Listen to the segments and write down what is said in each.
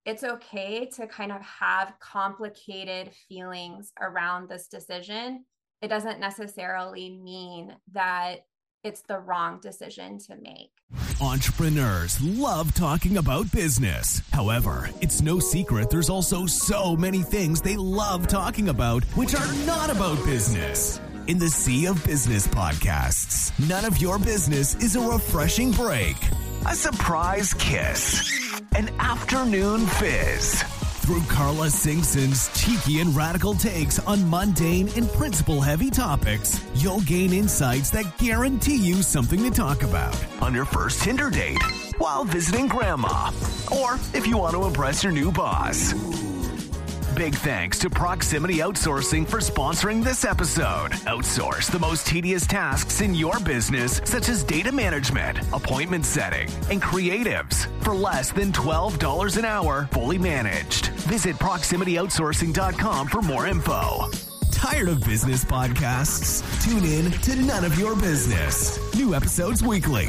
it's okay to kind of have complicated feelings around this decision. It doesn't necessarily mean that it's the wrong decision to make. Entrepreneurs love talking about business. However, it's no secret there's also so many things they love talking about which are not about business. In the sea of business podcasts, None of Your Business is a refreshing break, a surprise kiss, an afternoon fizz. Through Carla Singson's cheeky and radical takes on mundane and principle-heavy topics, you'll gain insights that guarantee you something to talk about on your first Tinder date, while visiting grandma, or if you want to impress your new boss. Big thanks to Proximity Outsourcing for sponsoring this episode. Outsource the most tedious tasks in your business, such as data management, appointment setting, and creatives for less than $12 an hour, fully managed. Visit proximityoutsourcing.com for more info. Tired of business podcasts? Tune in to None of Your Business. New episodes weekly.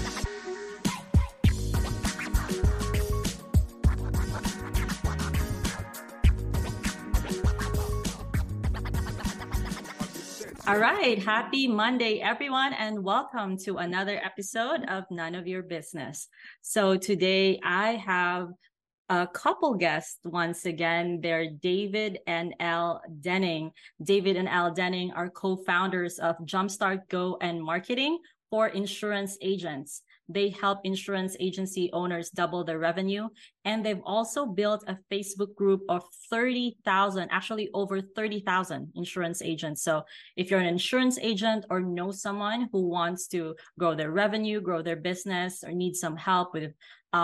All right. Happy Monday, everyone, and welcome to another episode of None of Your Business. So today I have a couple guests once again. They're David and Elle Denning. David and Elle Denning are co-founders of Jumpstart Go and Marketing for insurance agents. They help insurance agency owners double their revenue. And they've also built a Facebook group of 30,000, actually over 30,000 insurance agents. So if you're an insurance agent or know someone who wants to grow their revenue, grow their business, or need some help with,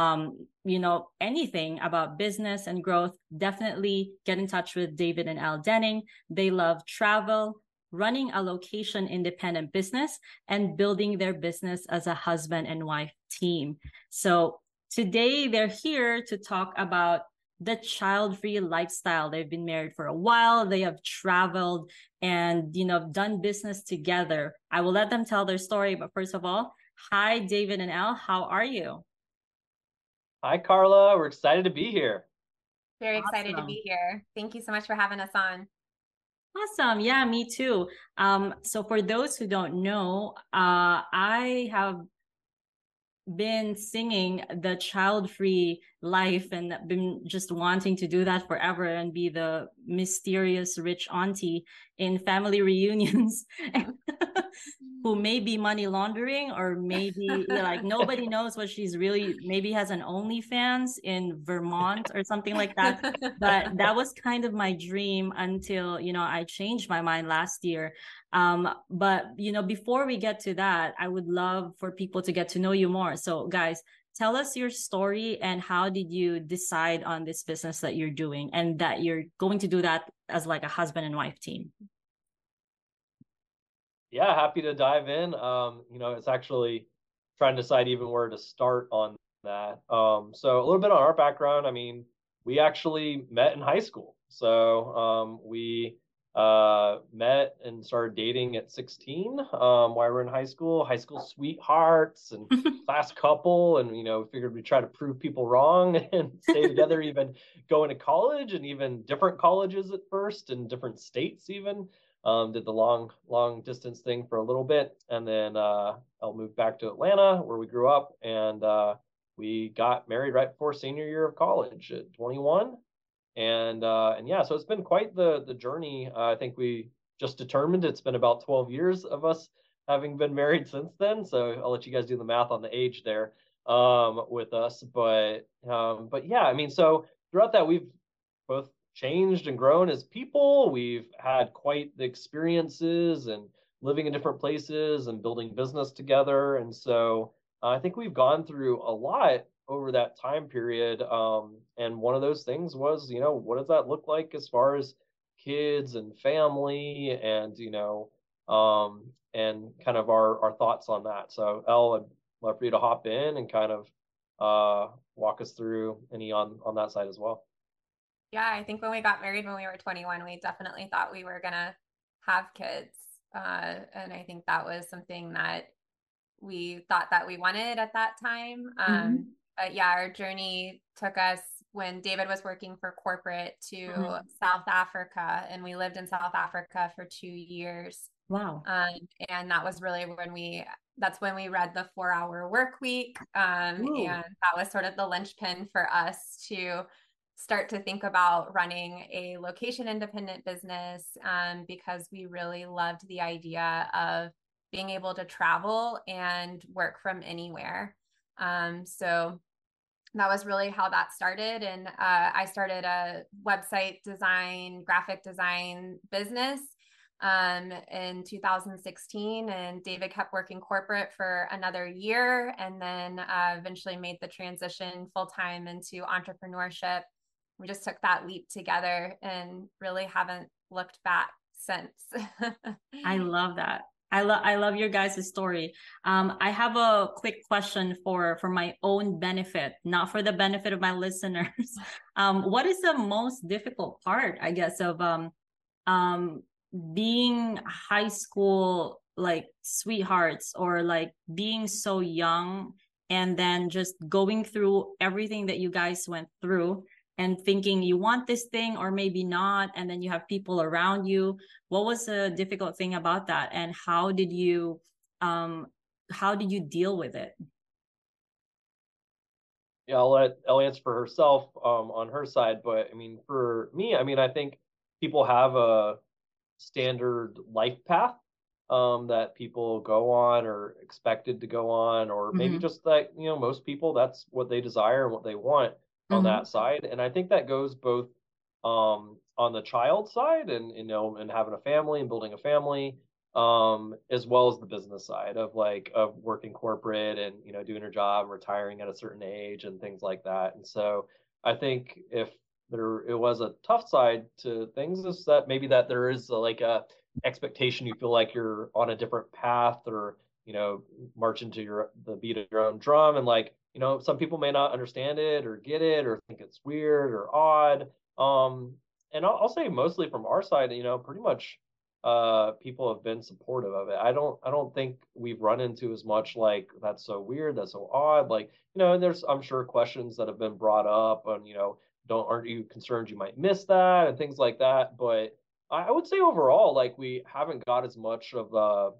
anything about business and growth, definitely get in touch with David and Elle Denning. They love travel, running a location independent business, and building their business as a husband and wife team. So today they're here to talk about the child-free lifestyle. They've been married for a while. They have traveled and, done business together. I will let them tell their story. But first of all, hi, David and Elle. How are you? Hi, Carla. We're excited to be here. Very excited to be here. Thank you so much for having us on. Awesome. Yeah, me too. So for those who don't know, I have been singing the child-free life and been just wanting to do that forever and be the mysterious rich auntie in family reunions who may be money laundering, or maybe like nobody knows what she's really, maybe has an OnlyFans in Vermont or something like that. But that was kind of my dream until, I changed my mind last year. But before we get to that, I would love for people to get to know you more. So guys, tell us your story and how did you decide on this business that you're doing and that you're going to do that as like a husband and wife team? Yeah, happy to dive in. It's actually trying to decide even where to start on that. So a little bit on our background. I mean, we actually met in high school. So we met and started dating at 16 while we were in high school sweethearts and class couple. And, we figured we'd try to prove people wrong and stay together, even going to college, and even different colleges at first and different states even. Did the long distance thing for a little bit. And then I'll move back to Atlanta where we grew up, and we got married right before senior year of college at 21. And yeah, so it's been quite the journey. I think we just determined it's been about 12 years of us having been married since then. So I'll let you guys do the math on the age there with us. But yeah, I mean, so throughout that, we've both changed and grown as people. We've had quite the experiences and living in different places and building business together. And so I think we've gone through a lot over that time period. And one of those things was, what does that look like as far as kids and family and, and kind of our thoughts on that. So Elle, I'd love for you to hop in and kind of walk us through any on that side as well. Yeah, I think when we got married when we were 21, we definitely thought we were going to have kids. And I think that was something that we thought that we wanted at that time. But yeah, our journey took us when David was working for corporate to Mhm. South Africa, and we lived in South Africa for 2 years. Wow. And that was really that's when we read the 4 Hour Work Week. Ooh. And that was sort of the linchpin for us to start to think about running a location independent business, because we really loved the idea of being able to travel and work from anywhere. So that was really how that started. And I started a website design, graphic design business in 2016. And David kept working corporate for another year, and then eventually made the transition full time into entrepreneurship. We just took that leap together and really haven't looked back since. I love that. I love your guys' story. I have a quick question for my own benefit, not for the benefit of my listeners. What is the most difficult part, I guess, of um being high school like sweethearts, or like being so young and then just going through everything that you guys went through and thinking you want this thing or maybe not, and then you have people around you? What was the difficult thing about that, and um how did you deal with it? Yeah, I'll let Elle answer for herself on her side, but I mean, for me, I mean, I think people have a standard life path that people go on or expected to go on, or maybe Mm-hmm. just that, most people, that's what they desire and what they want on Mm-hmm. that side. And I think that goes both on the child side and, and having a family and building a family, as well as the business side of working corporate and, doing your job, retiring at a certain age and things like that. And so I think if it was a tough side to things, is that maybe that there is like a expectation, you feel like you're on a different path, or march into the beat of your own drum, and some people may not understand it or get it or think it's weird or odd. And I'll say mostly from our side, pretty much people have been supportive of it. I don't think we've run into as much like that's so weird, that's so odd. There's, I'm sure, questions that have been brought up on, aren't you concerned you might miss that and things like that. But I would say overall, like, we haven't got as much of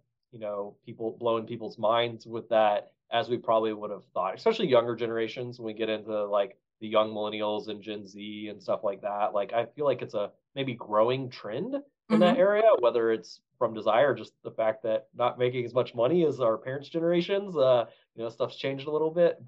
people blowing people's minds with that as we probably would have thought, especially younger generations when we get into like the young millennials and Gen Z and stuff like that. Like, I feel like it's a maybe growing trend in that Mm-hmm. area, whether it's from desire, just the fact that not making as much money as our parents' generations, stuff's changed a little bit.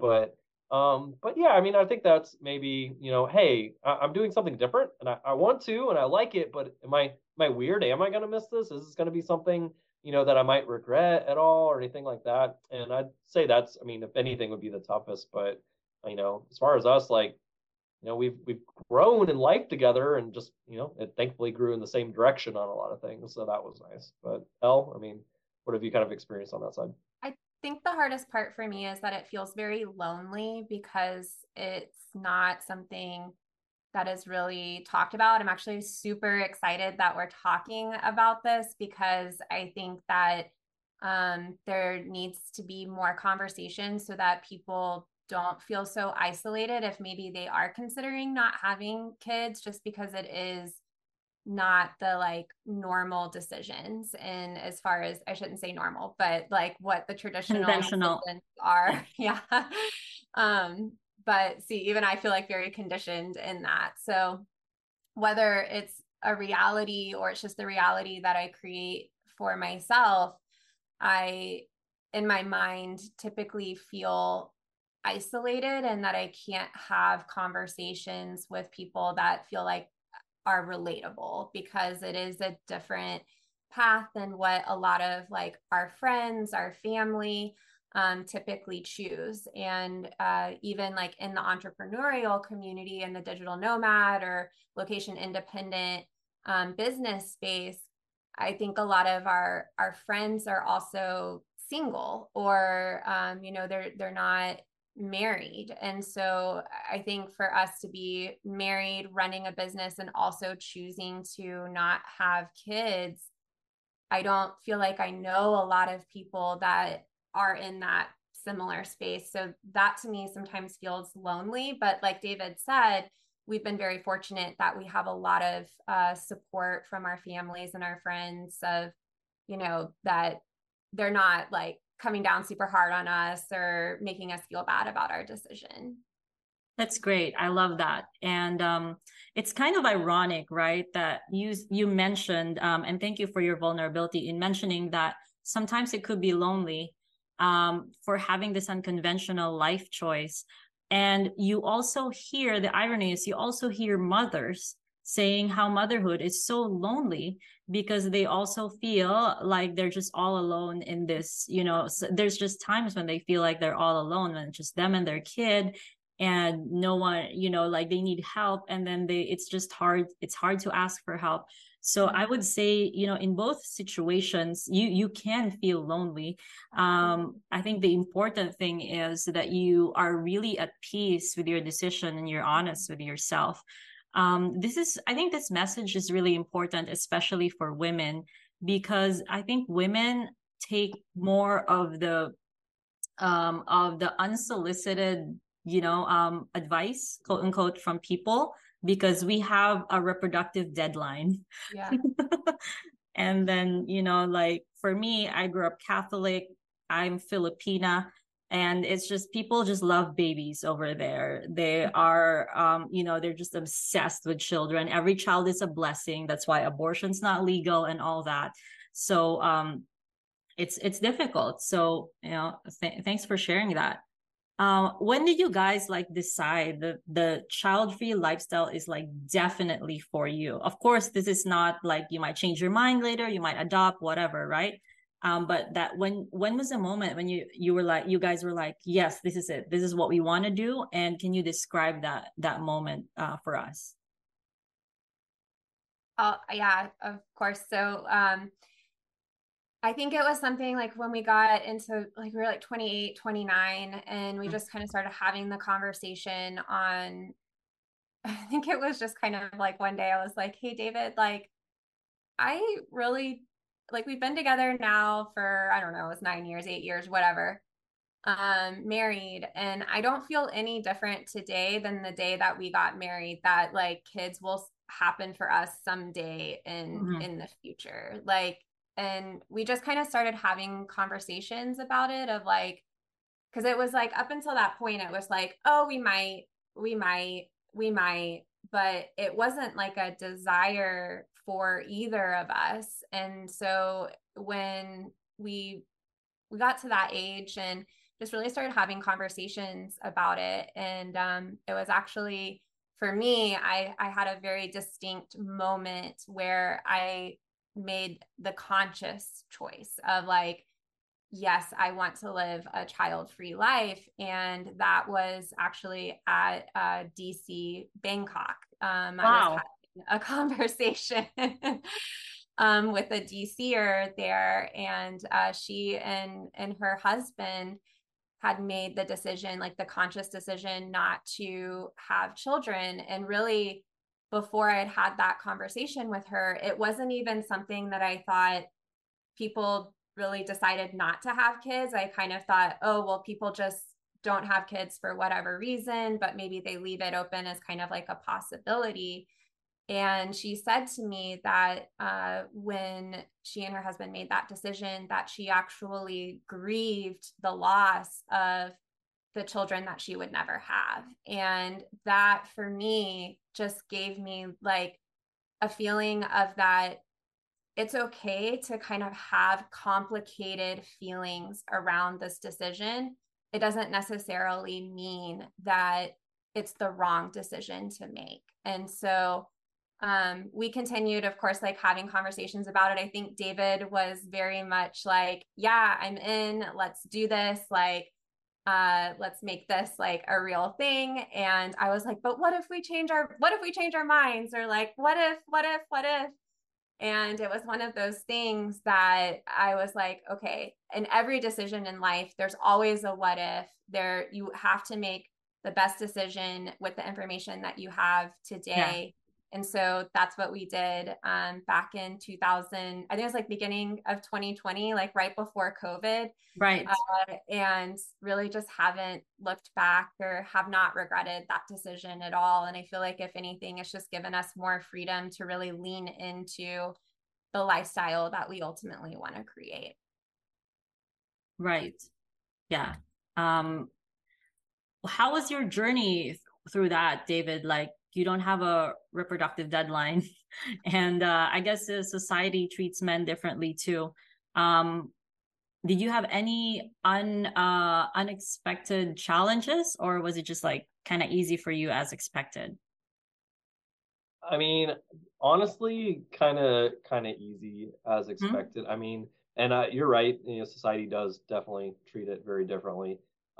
But yeah, I mean, I think that's maybe, hey, I'm doing something different and I want to and I like it, but am I weird? Am I going to miss this? Is this going to be something, that I might regret at all or anything like that? And I'd say that's, I mean, if anything, would be the toughest. But, as far as us, like, we've grown in life together, and just, it thankfully grew in the same direction on a lot of things. So that was nice. But Elle, I mean, what have you kind of experienced on that side? I think the hardest part for me is that it feels very lonely because it's not something that is really talked about. I'm actually super excited that we're talking about this because I think that there needs to be more conversation so that people don't feel so isolated if maybe they are considering not having kids, just because it is not the like normal decisions. And as far as, I shouldn't say normal, but like what the traditional Conventional. decisions are. Yeah. um but see, even I feel like very conditioned in that. So whether it's a reality or it's just the reality that I create for myself, I, in my mind, typically feel isolated, and that I can't have conversations with people that feel like are relatable, because it is a different path than what a lot of like our friends, our family typically choose. And even like in the entrepreneurial community and the digital nomad or location independent business space, I think a lot of our friends are also single, or they're not married. And so I think for us to be married, running a business, and also choosing to not have kids, I don't feel like I know a lot of people that are in that similar space. So that to me sometimes feels lonely. But like David said, we've been very fortunate that we have a lot of support from our families and our friends of, you know, that they're not like coming down super hard on us or making us feel bad about our decision. That's great. I love that. And it's kind of ironic, right? That you mentioned, and thank you for your vulnerability in mentioning that sometimes it could be lonely for having this unconventional life choice. And you also hear, the irony is you also hear mothers saying how motherhood is so lonely because they also feel like they're just all alone in this, you know, so there's just times when they feel like they're all alone when it's just them and their kid and no one, you know, like they need help, and then it's just hard, it's hard to ask for help. So I would say, you know, in both situations you can feel lonely. I think the important thing is that you are really at peace with your decision and you're honest with yourself. I think this message is really important, especially for women, because I think women take more of the unsolicited, you know, advice, quote unquote, from people, because we have a reproductive deadline. Yeah. And then, you know, like for me, I grew up Catholic, I'm Filipina, and it's just people just love babies over there. They are, you know, they're just obsessed with children. Every child is a blessing. That's why abortion's not legal and all that. So it's difficult. So, you know, thanks for sharing that. When did you guys like decide that the child-free lifestyle is like definitely for you? Of course, this is not like you might change your mind later, you might adopt, whatever, right? But that when was the moment when you were like, you guys were like, yes, this is it, this is what we want to do? And can you describe that moment for us? Yeah, of course. So I think it was something like when we got into like we were like 28, 29, and we just kind of started having the conversation on, I think it was just kind of like one day I was like, hey, David, like I really like we've been together now for, I don't know, it's 9 years, 8 years, whatever, married. And I don't feel any different today than the day that we got married, that like kids will happen for us someday in the future. Like, and we just kind of started having conversations about it of like, because it was like up until that point, it was like, oh, we might, but it wasn't like a desire for either of us. And so when we got to that age and just really started having conversations about it, and it was actually for me, I had a very distinct moment where I made the conscious choice of like, yes, I want to live a child-free life. And that was actually at DC, Bangkok. I was Wow. having a conversation with a DCer there, and she and her husband had made the decision, like the conscious decision, not to have children. And really, before I had that conversation with her, it wasn't even something that I thought people really decided not to have kids. I kind of thought, oh, well, people just don't have kids for whatever reason, but maybe they leave it open as kind of like a possibility. And she said to me that when she and her husband made that decision, that she actually grieved the loss of the children that she would never have. And that for me just gave me like a feeling of that it's okay to kind of have complicated feelings around this decision. It doesn't necessarily mean that it's the wrong decision to make. And so we continued, of course, like having conversations about it. I think David was very much like, yeah, I'm in, let's do this. Like, let's make this like a real thing. And I was like, but what if we change our minds? Or like, what if? And it was one of those things that I was like, okay, in every decision in life, there's always a what if. There, you have to make the best decision with the information that you have Yeah. today. And so that's what we did back in 2000. I think it was like beginning of 2020, like right before COVID. Right. And really just haven't looked back or have not regretted that decision at all. And I feel like if anything, it's just given us more freedom to really lean into the lifestyle that we ultimately want to create. Right. Yeah. How was your journey through that, David? Like, you don't have a reproductive deadline, and I guess the society treats men differently too. Did you have any unexpected challenges, or was it just like kind of easy for you as expected? I mean, honestly, kind of easy as expected. I mean, and you're right. You know, society does definitely treat it very differently,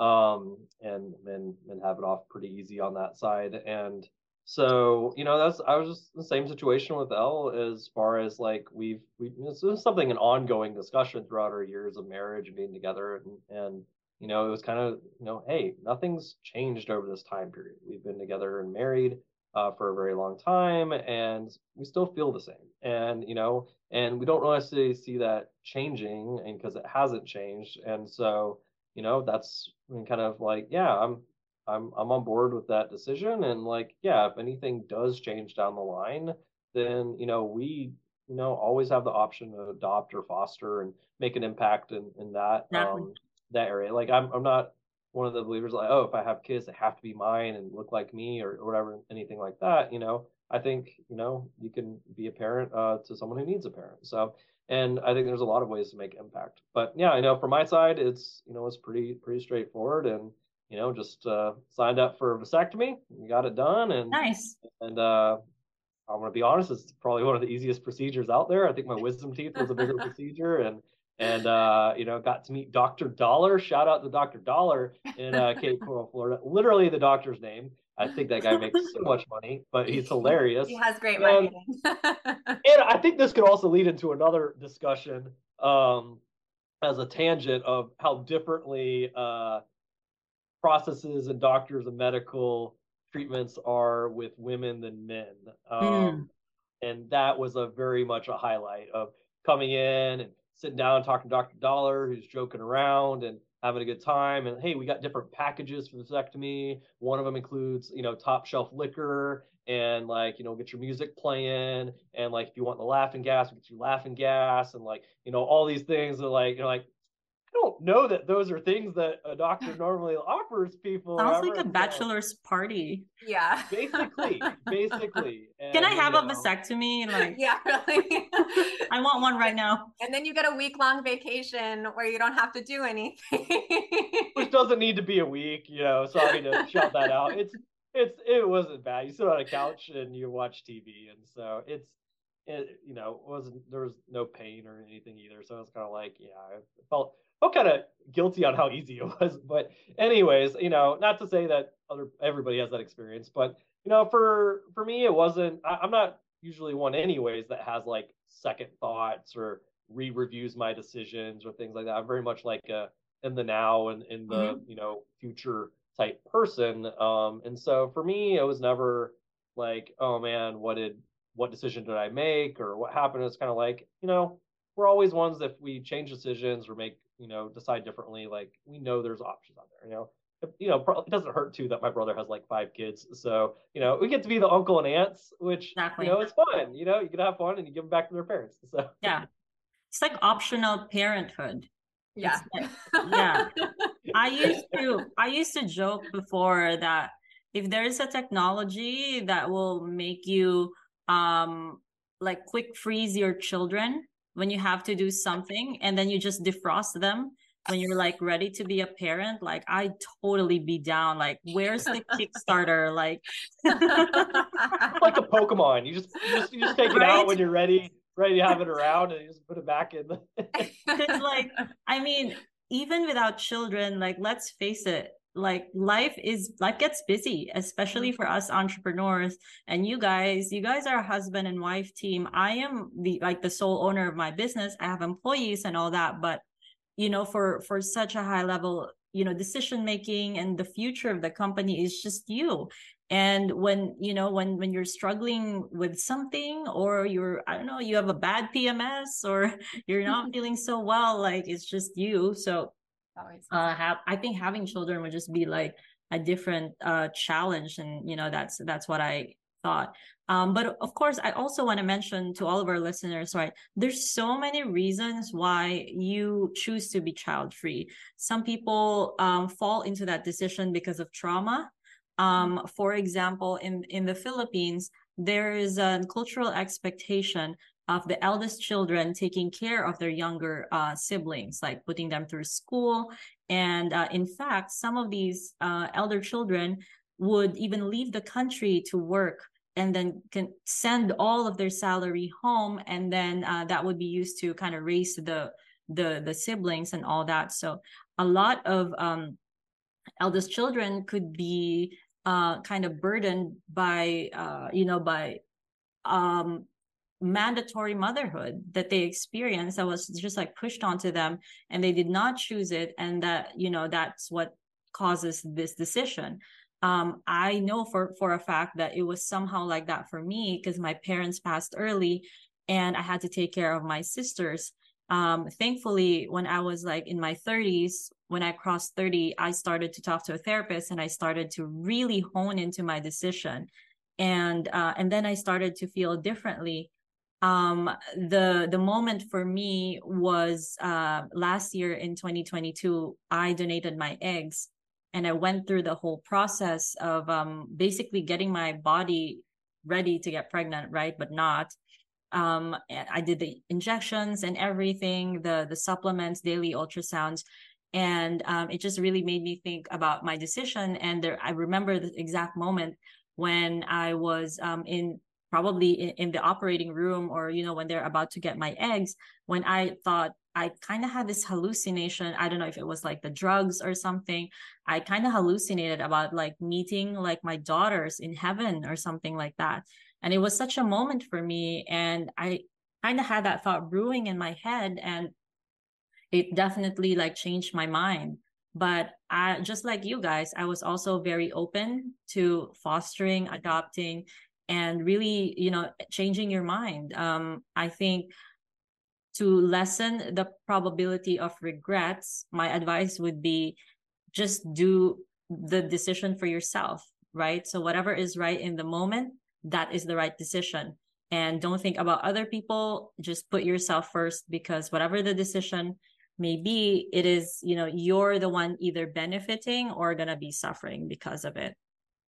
and men have it off pretty easy on that side. And so, you know, I was just in the same situation with Elle as far as like this is something an ongoing discussion throughout our years of marriage and being together, and you know, it was kind of, you know, hey, nothing's changed over this time period. We've been together and married for a very long time, and we still feel the same. And you know, and we don't necessarily see that changing, and because it hasn't changed. And so, you know, that's kind of like, yeah, I'm on board with that decision. And like, yeah, if anything does change down the line, then you know, we always have the option to adopt or foster and make an impact in that Exactly. that area. Like I'm not one of the believers like, oh, if I have kids, they have to be mine and look like me or whatever, anything like that. You know, I think, you know, you can be a parent to someone who needs a parent. So, and I think there's a lot of ways to make impact. But yeah, I know from my side, it's, you know, it's pretty straightforward, and you know, just signed up for a vasectomy. We got it done, Nice. and I'm gonna be honest, it's probably one of the easiest procedures out there. I think my wisdom teeth was a bigger procedure, and you know, got to meet Dr. Dollar. Shout out to Dr. Dollar in Cape Coral, Florida. Literally the doctor's name. I think that guy makes so much money, but he's hilarious. He has great marketing. And I think this could also lead into another discussion as a tangent of how differently processes and doctors and medical treatments are with women than men. And that was a very much a highlight of coming in and sitting down and talking to Dr. Dollar, who's joking around and having a good time. And hey, we got different packages for the vasectomy. One of them includes, you know, top shelf liquor and like, you know, get your music playing. And like, if you want the laughing gas, we get you laughing gas. And like, you know, all these things are like, you know, like, I don't know that those are things that a doctor normally offers people. Sounds like a bachelor's party. Yeah. Basically. And, can I have a vasectomy? Like, yeah, really. I want one right now. And then you get a week-long vacation where you don't have to do anything. Which doesn't need to be a week, you know. Sorry to shout that out. It wasn't bad. You sit on a couch and you watch TV, and so it you know, there was no pain or anything either. So it's kind of like, yeah, I felt kind of guilty on how easy it was. But anyways, you know, not to say that everybody has that experience, but you know, for me, it wasn't. I'm not usually one anyways that has like second thoughts or re-reviews my decisions or things like that. I'm very much like in the now and in the you know, future type person. And so for me, it was never like, oh man, what decision did I make or what happened? It's kind of like, you know, we're always ones that if we change decisions or make, you know, decide differently, like we know there's options out there, you know. You know, it doesn't hurt too that my brother has like 5 kids. So, you know, we get to be the uncle and aunts, which, exactly, you know, it's fun. You know, you can have fun and you give them back to their parents. So, yeah, it's like optional parenthood. Yeah. Like, yeah. I used to joke before that if there is a technology that will make you like quick freeze your children when you have to do something and then you just defrost them when you're like ready to be a parent, like I'd totally be down. Like, where's the Kickstarter? Like like a Pokemon. You just take it out when you're ready to have it around, and you just put it back in. Because like, I mean, even without children, like let's face it, like life gets busy, especially for us entrepreneurs. And you guys are a husband and wife team. I am the sole owner of my business. I have employees and all that, but you know, for such a high level, you know, decision making and the future of the company is just you. And when, when you're struggling with something, or you're, I don't know, you have a bad PMS, or you're not feeling so well, like it's just you. So I think having children would just be like a different challenge. And, that's what I thought. But of course, I also want to mention to all of our listeners, right? There's so many reasons why you choose to be child free. Some people fall into that decision because of trauma. For example, in the Philippines, there is a cultural expectation of the eldest children taking care of their younger siblings, like putting them through school. And in fact, some of these elder children would even leave the country to work, and then can send all of their salary home, and then that would be used to kind of raise the siblings and all that. So a lot of eldest children could be kind of burdened by by mandatory motherhood that they experienced, that was just like pushed onto them, and they did not choose it, and that's what causes this decision. I know for a fact that it was somehow like that for me, because my parents passed early and I had to take care of my sisters. Thankfully, when I was like in my 30s, when I crossed 30, I started to talk to a therapist, and I started to really hone into my decision. And then I started to feel differently. The moment for me was last year in 2022. I donated my eggs, and I went through the whole process of basically getting my body ready to get pregnant, right? But not. And I did the injections and everything, the supplements, daily ultrasounds, and it just really made me think about my decision. And I remember the exact moment when I was in the operating room, or when they're about to get my eggs, when I thought, I kind of had this hallucination. I don't know if it was like the drugs or something. I kind of hallucinated about like meeting like my daughters in heaven or something like that. And it was such a moment for me. And I kind of had that thought brewing in my head, and it definitely like changed my mind. But I, just like you guys, I was also very open to fostering, adopting, and really, changing your mind. I think to lessen the probability of regrets, my advice would be just do the decision for yourself, right? So whatever is right in the moment, that is the right decision. And don't think about other people. Just put yourself first, because whatever the decision may be, it is, you're the one either benefiting or gonna be suffering because of it.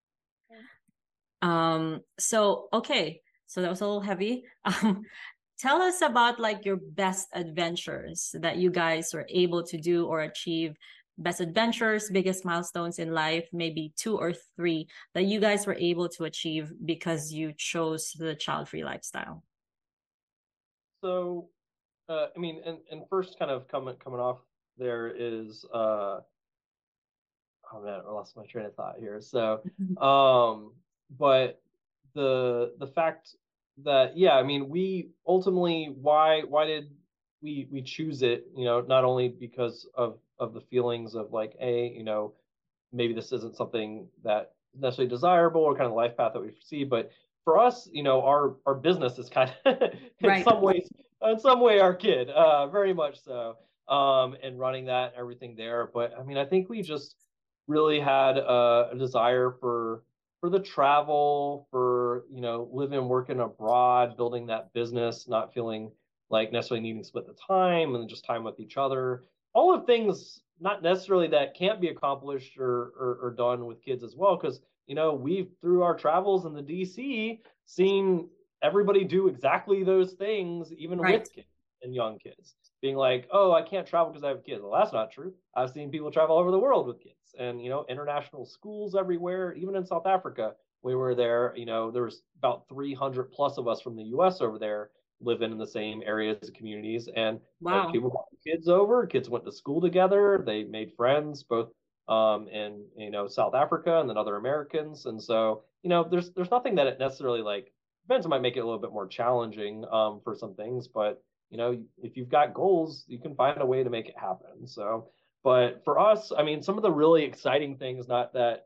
So okay, so that was a little heavy. Tell us about like your best adventures that you guys were able to do or achieve. Best adventures, biggest milestones in life, maybe 2 or 3 that you guys were able to achieve because you chose the child-free lifestyle. So, I mean, and first, kind of coming off there is, oh man, I lost my train of thought here. So, but the fact that, yeah, I mean, we ultimately, why did we choose it? Not only because of the feelings of like, maybe this isn't something that necessarily desirable or kind of the life path that we see, but for us, our business is kind of Right. in some way our kid, very much so, and running that and everything there. But I mean, I think we just really had a desire for the travel, for living and working abroad, building that business, not feeling like necessarily needing to split the time, and just time with each other. All of things not necessarily that can't be accomplished or done with kids as well, because we've, through our travels in the DC, seen everybody do exactly those things, even Right. with kids and young kids, being like, oh, I can't travel because I have kids. Well, that's not true. I've seen people travel all over the world with kids, and international schools everywhere. Even in South Africa, we were there, there was about 300 plus of us from the US over there living in the same areas and communities. And Wow. people brought kids over, kids went to school together, they made friends both in South Africa and then other Americans. And so there's nothing that it necessarily, like, depends, it might make it a little bit more challenging for some things, but if you've got goals, you can find a way to make it happen. So, but for us, I mean, some of the really exciting things, not that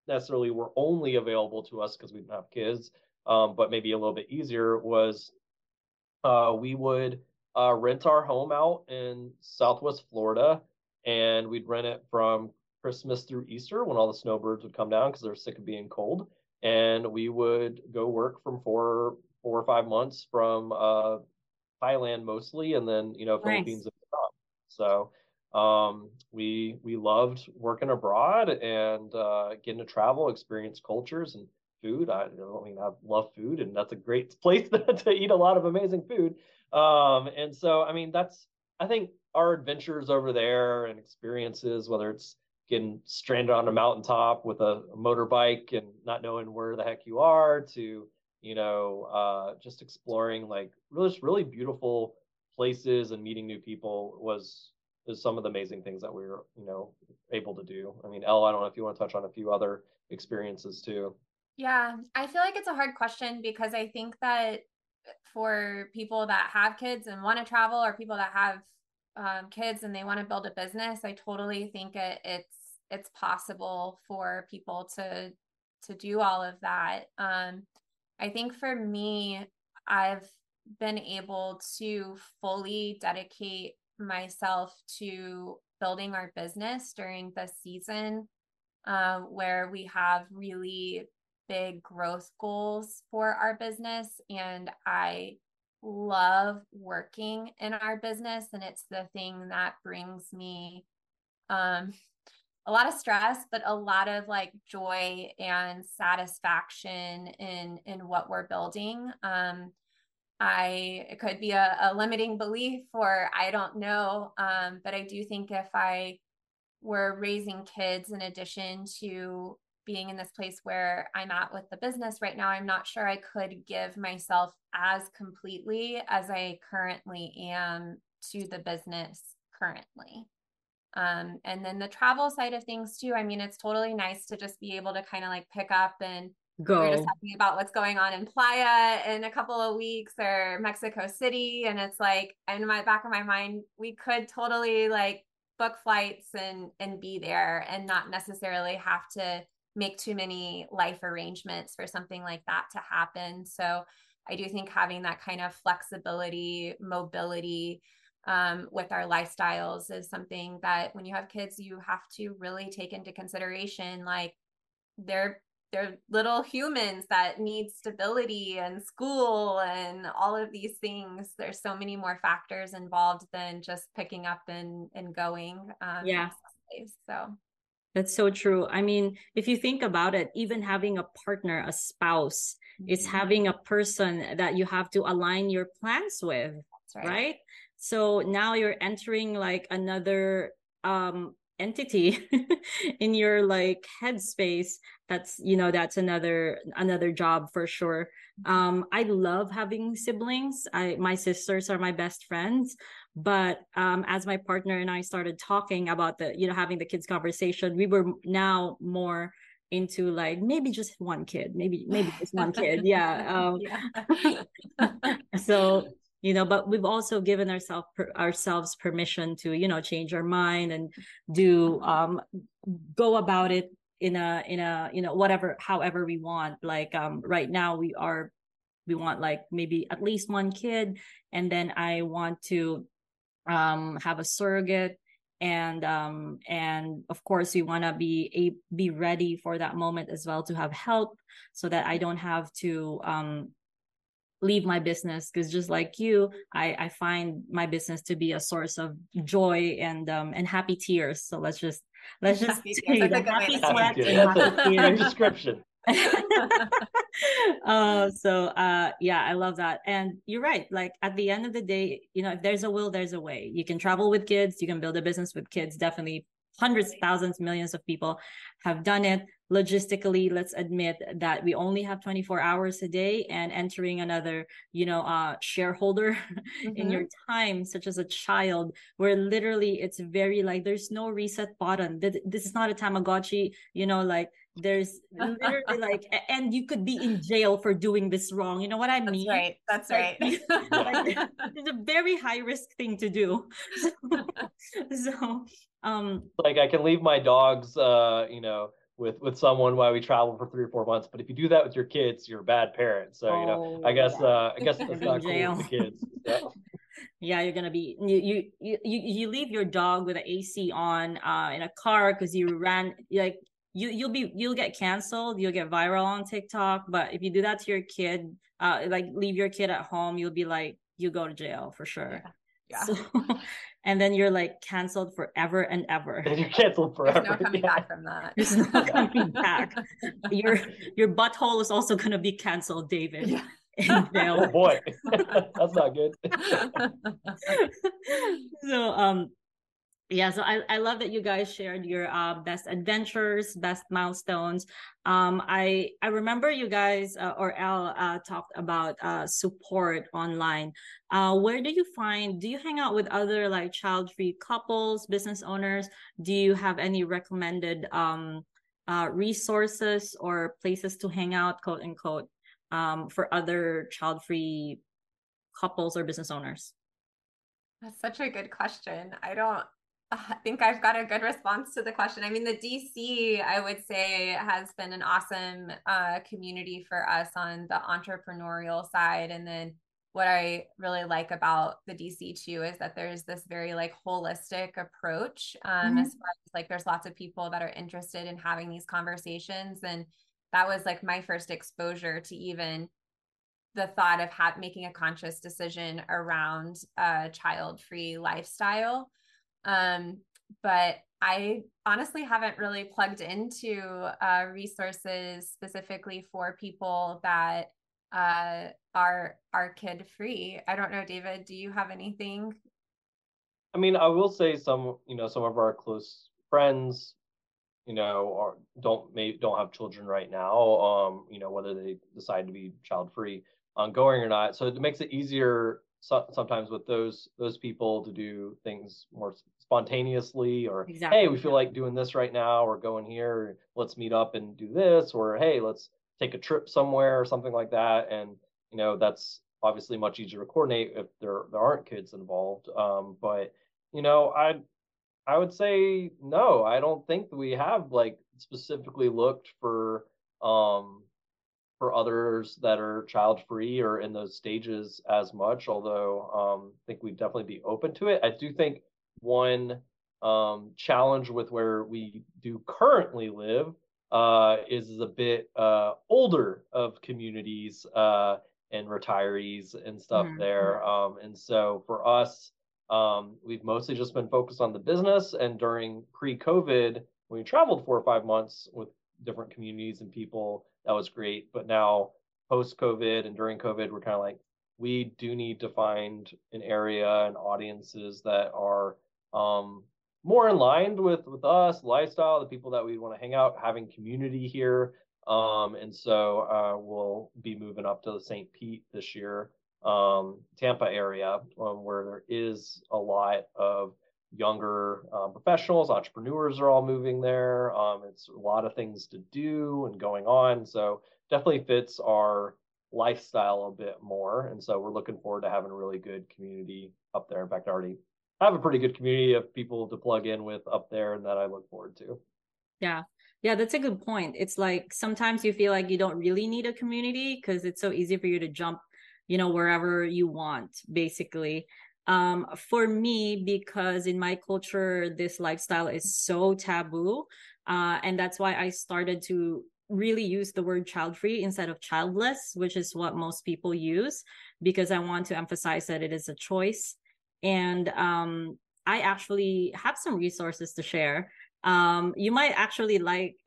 necessarily were only available to us because we didn't have kids, but maybe a little bit easier was we would rent our home out in Southwest Florida, and we'd rent it from Christmas through Easter when all the snowbirds would come down because they're sick of being cold. And we would go work from 4 or 5 months from Thailand mostly, and then Philippines Nice. and Vietnam. So we loved working abroad and getting to travel, experience cultures and food. I mean, I love food, and that's a great place to eat a lot of amazing food. And so, I mean, I think our adventures over there and experiences, whether it's getting stranded on a mountaintop with a motorbike and not knowing where the heck you are, to just exploring like really beautiful places and meeting new people is some of the amazing things that we were able to do. I mean, Elle, I don't know if you want to touch on a few other experiences too. Yeah, I feel like it's a hard question because I think that for people that have kids and want to travel, or people that have kids and they want to build a business, I totally think it's possible for people to do all of that. I think for me, I've been able to fully dedicate myself to building our business during the season where we have really big growth goals for our business. And I love working in our business. And it's the thing that brings me a lot of stress, but a lot of like joy and satisfaction in what we're building. It could be a limiting belief, or I don't know. But I do think if I were raising kids in addition to being in this place where I'm at with the business right now, I'm not sure I could give myself as completely as I currently am to the business currently. And then the travel side of things too. I mean, it's totally nice to just be able to kind of like pick up, and we were just Go. talking about what's going on in Playa in a couple of weeks, or Mexico City. And it's like, in my back of my mind, we could totally like book flights and be there and not necessarily have to make too many life arrangements for something like that to happen. So I do think having that kind of flexibility, mobility, with our lifestyles is something that when you have kids, you have to really take into consideration. Like they're little humans that need stability and school and all of these things. There's so many more factors involved than just picking up and going. Yeah. So That's so true. I mean, if you think about it, even having a partner, a spouse, it's having a person that you have to align your plans with, right? So now you're entering like another entity in your like headspace. That's another job for sure. I love having siblings. My sisters are my best friends, but as my partner and I started talking about having the kids conversation, we were now more into like maybe just one kid, maybe just one kid. Yeah. So but we've also given ourselves permission to change our mind and do go about it in a whatever, however we want. Like right now we want like maybe at least one kid, and then I want to have a surrogate, and of course we want to be ready for that moment as well, to have help so that I don't have to leave my business, because just like you, I find my business to be a source of joy and happy tears. So let's just happy sweat and happy tears. Good description. Yeah, I love that. And you're right, like at the end of the day, if there's a will, there's a way. You can travel with kids, you can build a business with kids. Definitely hundreds, thousands, millions of people have done it. Logistically, let's admit that we only have 24 hours a day, and entering another shareholder in your time, such as a child, where literally it's very like there's no reset button. This is not a Tamagotchi, like there's literally like, and you could be in jail for doing this wrong. You know what I mean? That's right. Like, it's a very high risk thing to do. So like I can leave my dogs with someone while we travel for 3 or 4 months. But if you do that with your kids, you're a bad parent. So, I guess Gonna that's be in not cool jail. with the kids. So. Yeah, you're gonna be you leave your dog with the AC on in a car because you ran like you'll get canceled, you'll get viral on TikTok. But if you do that to your kid, like leave your kid at home, you'll be like you go to jail for sure. Yeah. So, and then you're like canceled forever and ever. And you're canceled forever. There's no coming back from that. There's no coming back. Your butthole is also gonna be canceled, David. Yeah. In jail. Oh boy, that's not good. So yeah, so I love that you guys shared your best adventures, best milestones. I remember you guys or Al talked about support online. Where do you hang out with other like child-free couples, business owners? Do you have any recommended resources or places to hang out, quote unquote, for other child-free couples or business owners? That's such a good question. I think I've got a good response to the question. I mean, the DC, I would say, has been an awesome community for us on the entrepreneurial side. And then what I really like about the DC too is that there's this very like holistic approach as far as like there's lots of people that are interested in having these conversations. And that was like my first exposure to even the thought of making a conscious decision around a child-free lifestyle. But I honestly haven't really plugged into resources specifically for people that are kid free. I don't know, David, do you have anything? I mean, I will say some of our close friends, don't have children right now, whether they decide to be child free ongoing or not. So it makes it easier sometimes with those people to do things more spontaneously, or Exactly. Hey, we feel like doing this right now, or going here, let's meet up and do this, or hey, let's take a trip somewhere or something like that. And that's obviously much easier to coordinate if there aren't kids involved. But I would say no, I don't think we have like specifically looked for others that are child free or in those stages as much, although I think we'd definitely be open to it. I do think one challenge with where we do currently live is a bit older of communities and retirees and stuff there. And so for us, we've mostly just been focused on the business. And during pre-COVID, when we traveled 4 or 5 months with different communities and people, that was great. But now post-COVID and during COVID, we're kind of like, we do need to find an area and audiences that are more in line with us, lifestyle, the people that we want to hang out, having community here. And so we'll be moving up to the St. Pete this year, Tampa area, where there is a lot of younger professionals, entrepreneurs are all moving there. It's a lot of things to do and going on. So definitely fits our lifestyle a bit more. And so we're looking forward to having a really good community up there. In fact, I already have a pretty good community of people to plug in with up there, and that I look forward to. Yeah. Yeah, that's a good point. It's like sometimes you feel like you don't really need a community because it's so easy for you to jump, wherever you want, basically. For me, because in my culture, this lifestyle is so taboo. And that's why I started to really use the word child-free instead of childless, which is what most people use, because I want to emphasize that it is a choice. And I actually have some resources to share. You might actually like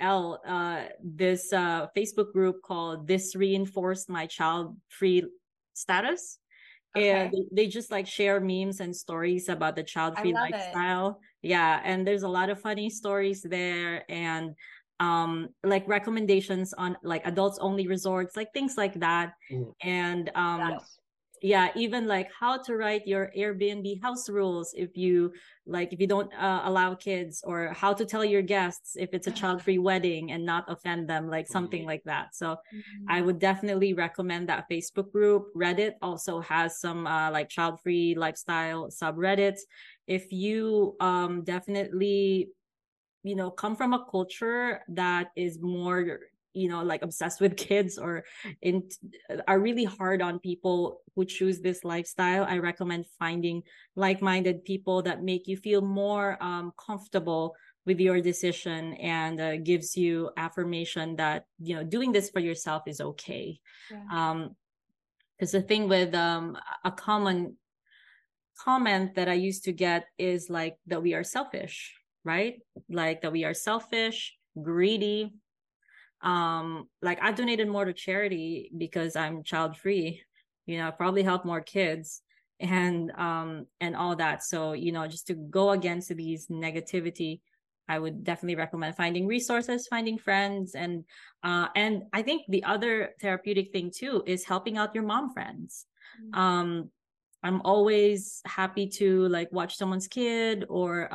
this Facebook group called This Reinforced My Child-Free Status. Okay. And they just like share memes and stories about the child-free lifestyle. Yeah. And there's a lot of funny stories there, and like recommendations on like adults only resorts, like things like that. And yeah, even like how to write your Airbnb house rules if you don't allow kids, or how to tell your guests if it's a child-free wedding and not offend them, like something like that. So I would definitely recommend that Facebook group. Reddit also has some like child-free lifestyle subreddits. If you definitely come from a culture that is more, like obsessed with kids, or are really hard on people who choose this lifestyle, I recommend finding like-minded people that make you feel more comfortable with your decision, and gives you affirmation that doing this for yourself is okay. Because the thing with a common comment that I used to get is like that we are selfish, right? Like that we are selfish, greedy. Like I donated more to charity because I'm child free, probably help more kids and all that. So, just to go against these negativity, I would definitely recommend finding resources, finding friends, and I think the other therapeutic thing too is helping out your mom friends. I'm always happy to like watch someone's kid, or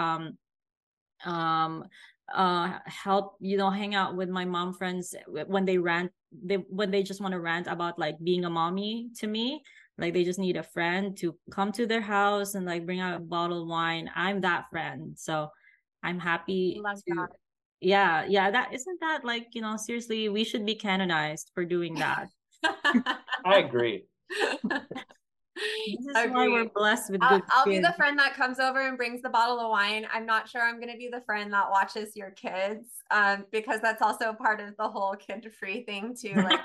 help hang out with my mom friends when they when they just want to rant about like being a mommy to me, like they just need a friend to come to their house and like bring out a bottle of wine. I'm that friend, so I'm happy to that. Yeah, that isn't that like, seriously, we should be canonized for doing that. I agree. This is why we're blessed with good I'll be the friend that comes over and brings the bottle of wine. I'm not sure I'm going to be the friend that watches your kids, because that's also part of the whole kid-free thing too. Like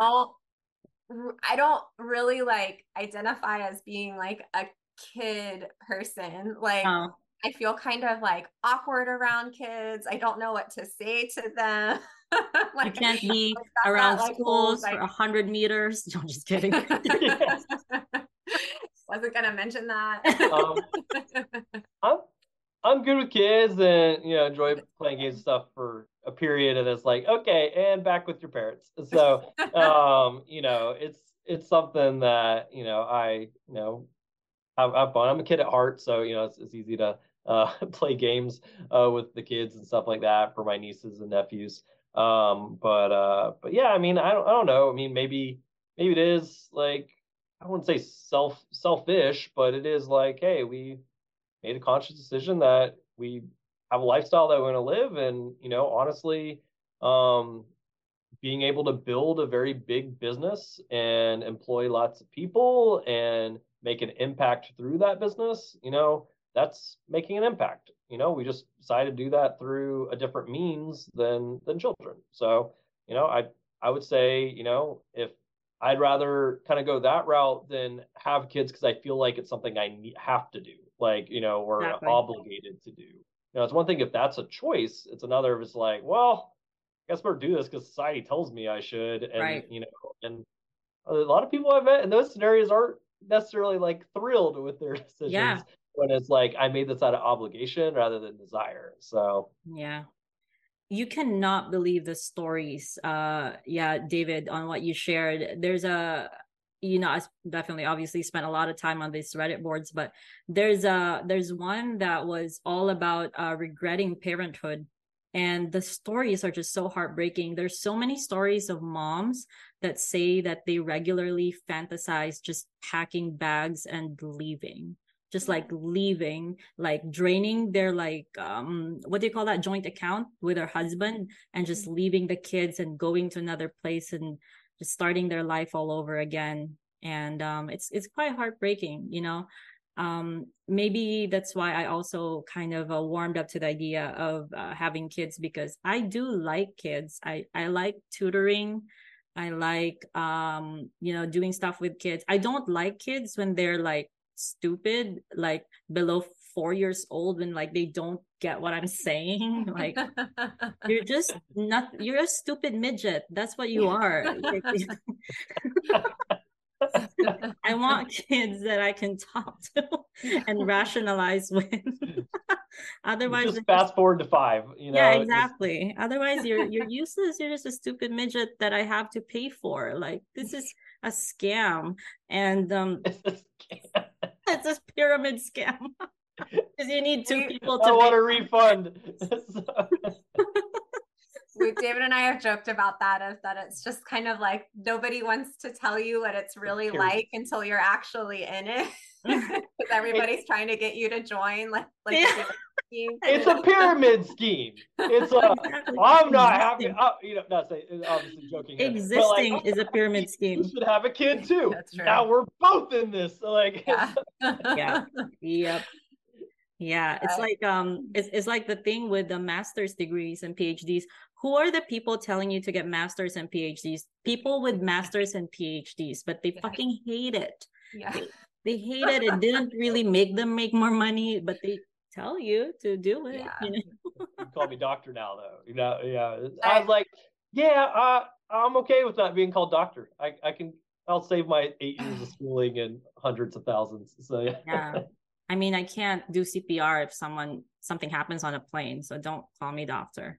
I don't really like identify as being like a kid person. Like I feel kind of like awkward around kids. I don't know what to say to them. Like, you can't be around schools for 100 meters. No, I'm just kidding. Wasn't gonna mention that. I'm good with kids and enjoy playing games and stuff for a period, and it's like, okay, and back with your parents. So it's something that I have fun. I'm a kid at heart, so it's easy to play games with the kids and stuff like that for my nieces and nephews. But yeah, I mean, I don't know. I mean, maybe it is like, I wouldn't say selfish, but it is like, hey, we made a conscious decision that we have a lifestyle that we're going to live, and honestly, being able to build a very big business and employ lots of people and make an impact through that business, that's making an impact. We just decided to do that through a different means than children. So, I would say, if I'd rather kind of go that route than have kids, because I feel like it's something I have to do, like, or exactly. Obligated to do. It's one thing if that's a choice. It's another if it's like, well, I guess we're do this because society tells me I should, and right. And a lot of people I've met in those scenarios aren't necessarily like thrilled with their decisions. Yeah. When it's like, I made this out of obligation rather than desire. So yeah. You cannot believe the stories, David, on what you shared. There's I definitely obviously spent a lot of time on these Reddit boards, but there's one that was all about regretting parenthood. And the stories are just so heartbreaking. There's so many stories of moms that say that they regularly fantasize just packing bags and leaving. Just like leaving, like draining their like what do you call that, joint account with her husband, and just leaving the kids and going to another place and just starting their life all over again. And it's quite heartbreaking, maybe that's why I also kind of warmed up to the idea of having kids, because I do like kids. I like tutoring. I like doing stuff with kids. I don't like kids when they're like stupid, like below 4 years old, when like they don't get what I'm saying. Like you're a stupid midget. That's what you are. I want kids that I can talk to and rationalize with. Otherwise, just fast forward to 5. Yeah, exactly. Otherwise, you're useless. You're just a stupid midget that I have to pay for. Like, this is a scam, and it's a scam. It's a pyramid scam. Because you need 2 people to. I want a refund. David and I have joked about that it's just kind of like nobody wants to tell you what it's really like until you're actually in it. Because everybody's trying to get you to join. Like yeah. scheme. It's a pyramid scheme. It's a Exactly. I'm not happy. Existing. Not saying, obviously joking here, but like Existing is a pyramid you scheme. should have a kid too. That's true. Now we're both in this. So like, Yeah. Yeah. Yep. Yeah, it's like it's like the thing with the master's degrees and PhDs. Who are the people telling you to get masters and PhDs? People with masters and PhDs, but they fucking hate it. Yeah. They hate it. It didn't really make them make more money, but they tell you to do it. Yeah. You know? you call me doctor now, though. Yeah. I was like, yeah, I'm okay with not being called doctor. I'll save my 8 years of schooling and hundreds of thousands. So Yeah. I mean, I can't do CPR if something happens on a plane, so don't call me doctor.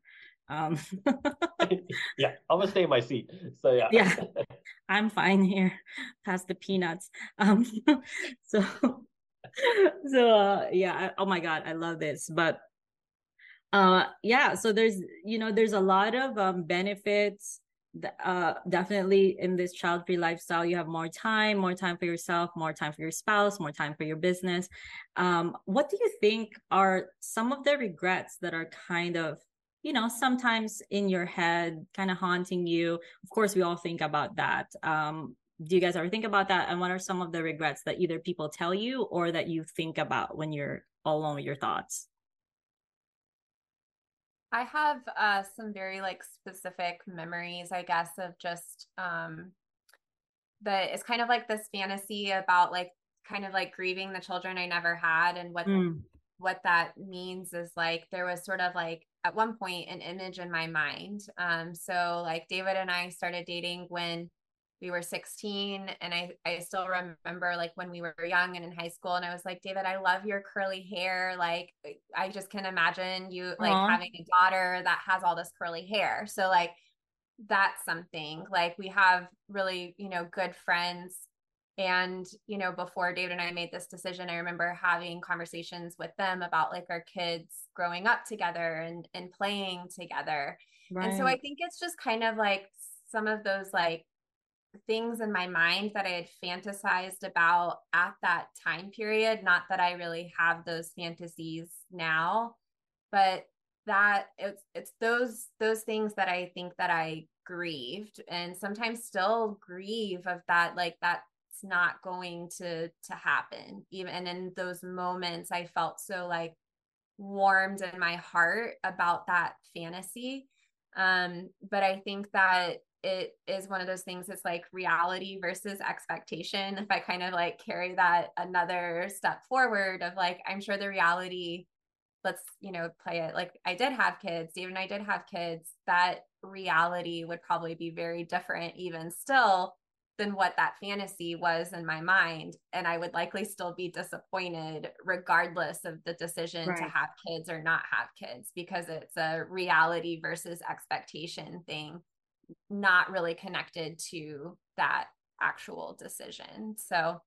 Yeah, I'm gonna stay in my seat. So yeah, I'm fine here. Pass the peanuts. So yeah. Oh my God, I love this. But yeah, so there's a lot of benefits. Definitely in this child-free lifestyle, you have more time for yourself, more time for your spouse, more time for your business. What do you think are some of the regrets that are kind of, sometimes in your head, kind of haunting you? Of course, we all think about that. Do you guys ever think about that? And what are some of the regrets that either people tell you or that you think about when you're all alone with your thoughts? I have some very like specific memories, I guess, of just it's kind of like this fantasy about like kind of like grieving the children I never had. And what that means is like there was sort of like at one point an image in my mind. So like David and I started dating when we were 16, and I still remember like when we were young and in high school, and I was like, David, I love your curly hair. Like I just can imagine you like having a daughter that has all this curly hair. So like that's something. Like we have really, good friends. And, before David and I made this decision, I remember having conversations with them about like our kids growing up together and playing together. Right. And so I think it's just kind of like some of those like things in my mind that I had fantasized about at that time period. Not that I really have those fantasies now, but that it's those things that I think that I grieved and sometimes still grieve of that, like that's not going to happen. Even in those moments, I felt so like warmed in my heart about that fantasy. But I think that it is one of those things that's like reality versus expectation. If I kind of like carry that another step forward of like, I'm sure the reality, let's, play it like I did have kids, David and I did have kids, that reality would probably be very different even still than what that fantasy was in my mind. And I would likely still be disappointed regardless of the decision to have kids or not have kids, because it's a reality versus expectation thing, not really connected to that actual decision. So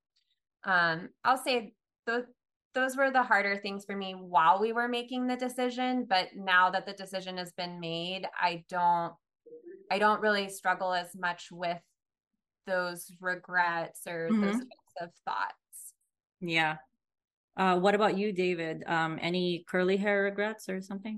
I'll say those were the harder things for me while we were making the decision. But now that the decision has been made, I don't really struggle as much with those regrets or those types of thoughts. Yeah. What about you, David? Any curly hair regrets or something?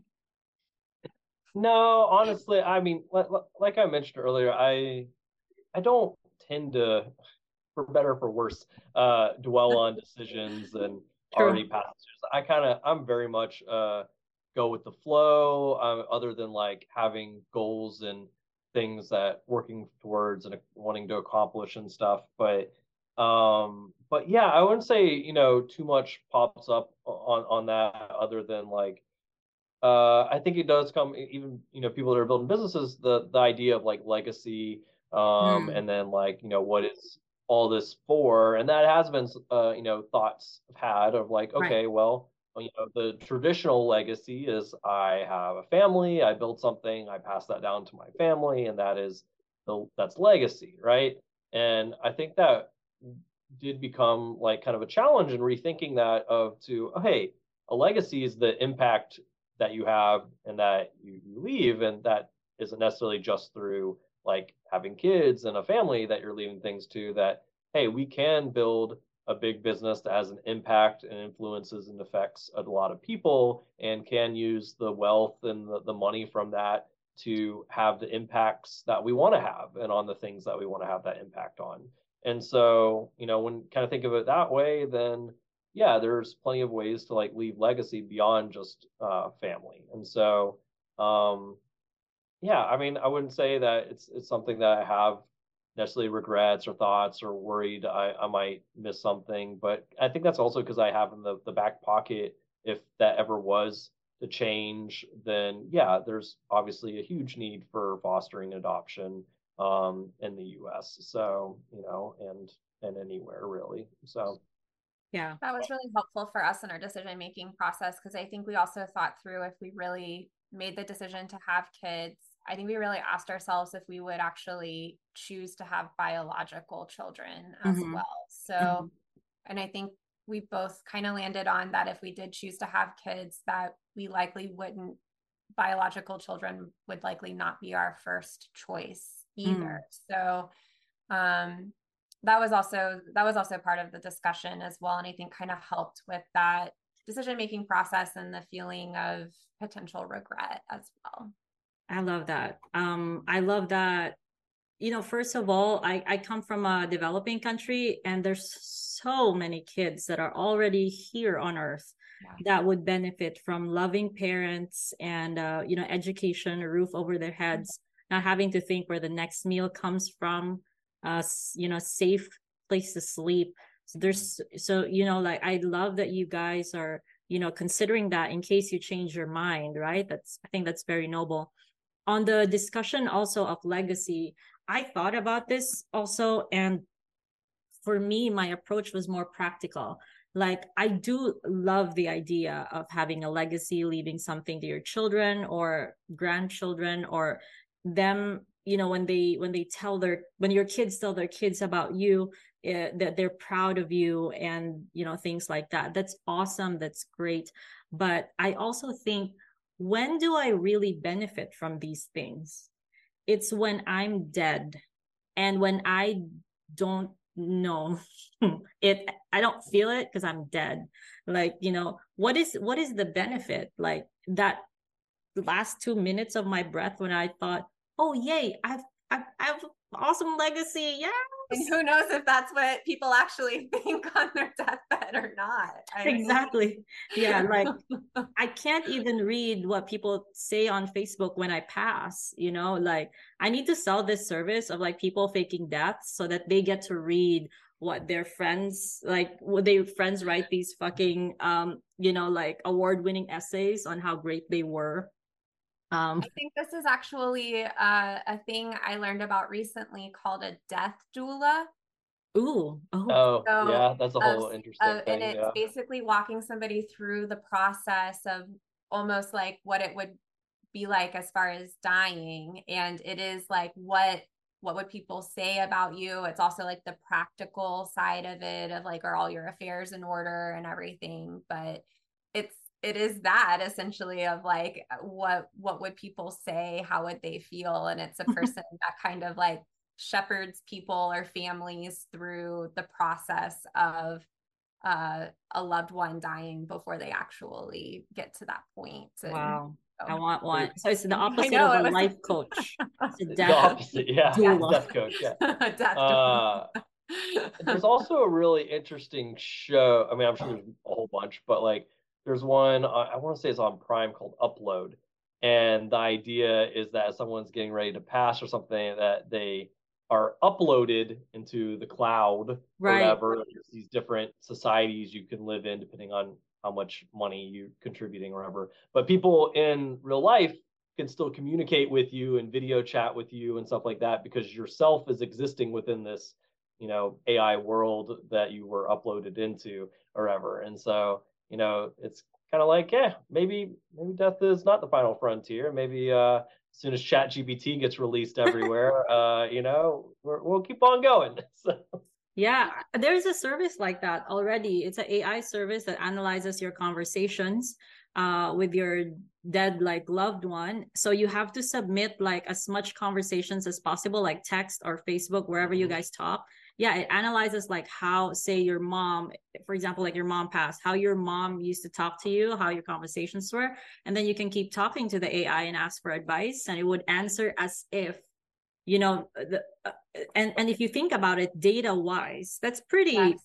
No, honestly, I mean, like I mentioned earlier, I don't tend to, for better or for worse, dwell on decisions and already past decisions. I'm very much go with the flow, other than like having goals and things that working towards and wanting to accomplish and stuff. But yeah, I wouldn't say, too much pops up on that other than like, I think it does come even, people that are building businesses, the idea of like legacy, and then like, what is all this for? And that has been, thoughts I've had of like, okay, well, the traditional legacy is I have a family, I build something, I pass that down to my family, and that's legacy, right? And I think that did become like kind of a challenge in rethinking that hey, a legacy is the impact that you have and that you leave, and that isn't necessarily just through like having kids and a family that you're leaving things to. That hey, we can build a big business that has an impact and influences and affects a lot of people and can use the wealth and the money from that to have the impacts that we want to have and on the things that we want to have that impact on. And so, when kind of think of it that way, then yeah, there's plenty of ways to like leave legacy beyond just family. And so, yeah, I mean, I wouldn't say that it's something that I have necessarily regrets or thoughts or worried I might miss something. But I think that's also because I have in the back pocket, if that ever was to change, then yeah, there's obviously a huge need for fostering adoption in the US. So, and anywhere really. So Yeah. That was really helpful for us in our decision-making process, because I think we also thought through, if we really made the decision to have kids, I think we really asked ourselves if we would actually choose to have biological children as well. So, and I think we both kind of landed on that if we did choose to have kids, that we likely wouldn't, biological children would likely not be our first choice either. So, that was also part of the discussion as well. And I think kind of helped with that decision-making process and the feeling of potential regret as well. I love that. I love that. First of all, I come from a developing country, and there's so many kids that are already here on Earth that would benefit from loving parents and, education, a roof over their heads, not having to think where the next meal comes from, safe place to sleep. Like, I love that you guys are, considering that in case you change your mind, right? I think that's very noble. On the discussion also of legacy, I thought about this also. And for me, my approach was more practical. Like, I do love the idea of having a legacy, leaving something to your children or grandchildren, or them, when your kids tell their kids about you, that they're proud of you, and, things like that. That's awesome. That's great. But I also think, when do I really benefit from these things? It's when I'm dead, and when I don't know it, I don't feel it because I'm dead. Like, what is the benefit? Like, that last 2 minutes of my breath when I thought, oh yay, I have awesome legacy. Yeah. And who knows if that's what people actually think on their deathbed or not. Exactly. Yeah. Like, I can't even read what people say on Facebook when I pass, like, I need to sell this service of like people faking deaths so that they get to read what their friends, like, what their friends write these fucking, like award-winning essays on how great they were. I think this is actually a thing I learned about recently called a death doula. Ooh. Oh, so, yeah, that's a whole interesting thing. And it's basically walking somebody through the process of almost like what it would be like as far as dying. And it is like, what would people say about you? It's also like the practical side of it, of like, are all your affairs in order and everything? But it is that essentially of like, what would people say? How would they feel? And it's a person that kind of like shepherds people or families through the process of a loved one dying before they actually get to that point. And wow. So, I want one. So it's the opposite of a life coach. It's the opposite, yeah. Death coach, yeah. Death there's also a really interesting show. I mean, I'm sure there's a whole bunch, but like, there's one, I want to say it's on Prime, called Upload. And the idea is that someone's getting ready to pass or something, that they are uploaded into the cloud, or whatever. There's these different societies you can live in depending on how much money you're contributing or whatever. But people in real life can still communicate with you and video chat with you and stuff like that, because yourself is existing within this, AI world that you were uploaded into or whatever. And so, it's kind of like, maybe death is not the final frontier. Maybe as soon as ChatGPT gets released everywhere, we'll keep on going. So. Yeah, there's a service like that already. It's an AI service that analyzes your conversations with your dead like loved one. So you have to submit like as much conversations as possible, like text or Facebook, wherever you guys talk. yeah, it analyzes like how, say your mom, for example, like your mom passed, how your mom used to talk to you, how your conversations were. And then you can keep talking to the AI and ask for advice, and it would answer as if, you know, and if you think about it, data wise, that's pretty,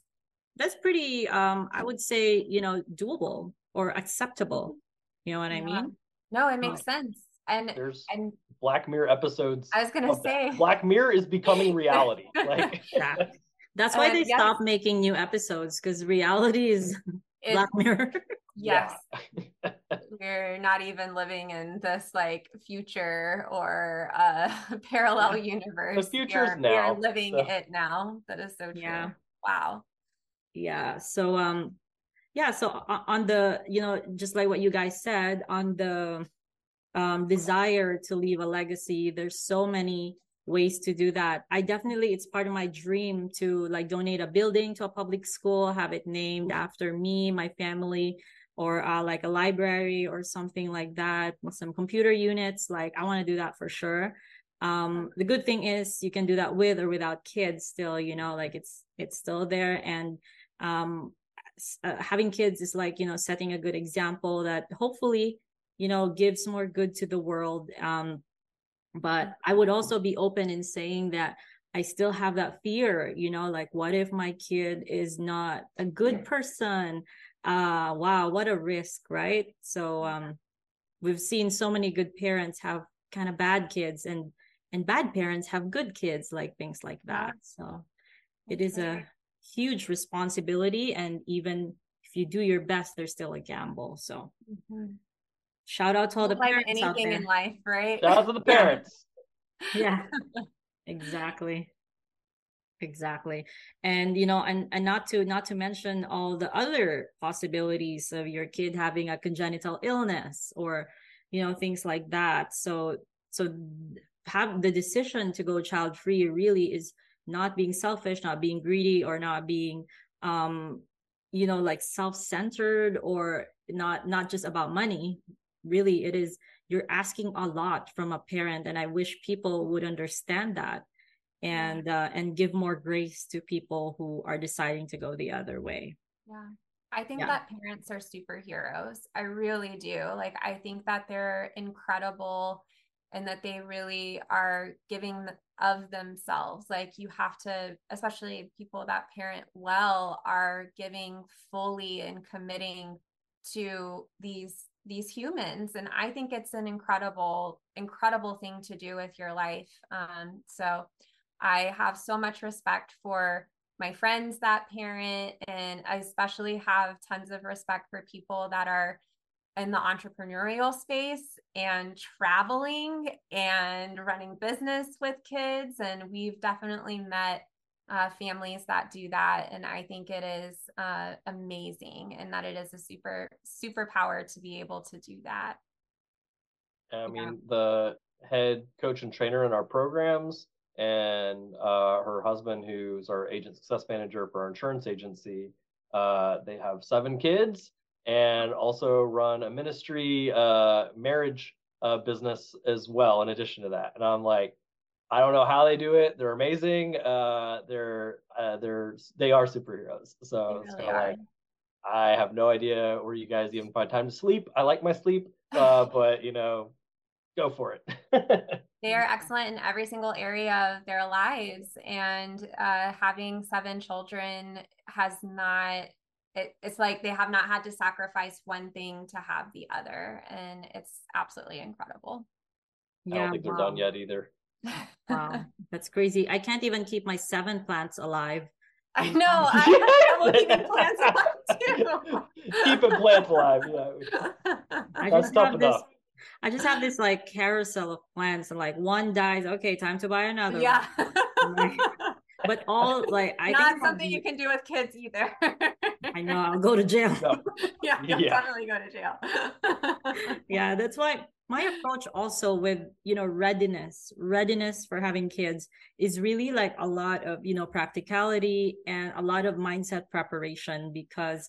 I would say, you know, doable or acceptable. You know what I Yeah. mean? No, it makes sense. There's And Black Mirror episodes I was gonna of that. say, Black Mirror is becoming reality. Like that's why they yes, stopped making new episodes, because reality is Black Mirror. yes, yeah. we're not even living in this like future or parallel universe. The future's We are now. living So. it now. That is so true. Yeah. Wow. Yeah. So yeah, so on the, you know, just like what you guys said, on the desire to leave a legacy, there's so many ways to do that. I definitely, it's part of my dream to like donate a building to a public school, have it named after me, my family, or like a library or something like that, some computer units. Like I want to do that for sure. The good thing is you can do that with or without kids still, you know, like it's still there. And having kids is like, you know, setting a good example that hopefully, you know, gives more good to the world. But I would also be open in saying that I still have that fear, you know, like what if my kid is not a good person? Wow, what a risk, right? So we've seen so many good parents have kind of bad kids, and bad parents have good kids, like things like that. So it is a huge responsibility, and even if you do your best, there's still a gamble. So shout out to all the Like parents out anything there. in life, right? Shout out to the parents. Yeah, exactly. Exactly. And you know, and not to mention all the other possibilities of your kid having a congenital illness, or you know, things like that. So have the decision to go child free really is not being selfish, not being greedy, or not being you know, like self-centered, or not just about money. Really, it is, you're asking a lot from a parent, and I wish people would understand that, and give more grace to people who are deciding to go the other way. Yeah. I think that parents are superheroes. I really do. Like, I think that they're incredible and that they really are giving of themselves. Like, you have to, especially people that parent well, are giving fully and committing to these humans. And I think it's an incredible thing to do with your life. So I have so much respect for my friends that parent, and I especially have tons of respect for people that are in the entrepreneurial space and traveling and running business with kids. And we've definitely met families that do that. And I think it is amazing, and that it is a super power to be able to do that. I mean, the head coach and trainer in our programs, and her husband, who's our agent success manager for our insurance agency, they have 7 kids and also run a ministry marriage business as well in addition to that. And I'm like, I don't know how they do it. They're amazing. They are superheroes. So it's kind of like, I have no idea where you guys even find time to sleep. I like my sleep, but you know, go for it. They are excellent in every single area of their lives, and having 7 children has not, it's like they have not had to sacrifice one thing to have the other, and it's absolutely incredible. I don't think they're done yet either. Wow, that's crazy. I can't even keep my 7 plants alive. I know. I will keep plants alive too. Keeping plants alive, yeah. I just have this like carousel of plants, and like one dies, okay, time to buy another. Yeah. But all like, I not think something you can do with kids either. I know, I'll go to jail. No. Yeah, you'll definitely go to jail. Yeah, that's why my approach also with, you know, readiness for having kids is really like a lot of, you know, practicality and a lot of mindset preparation, because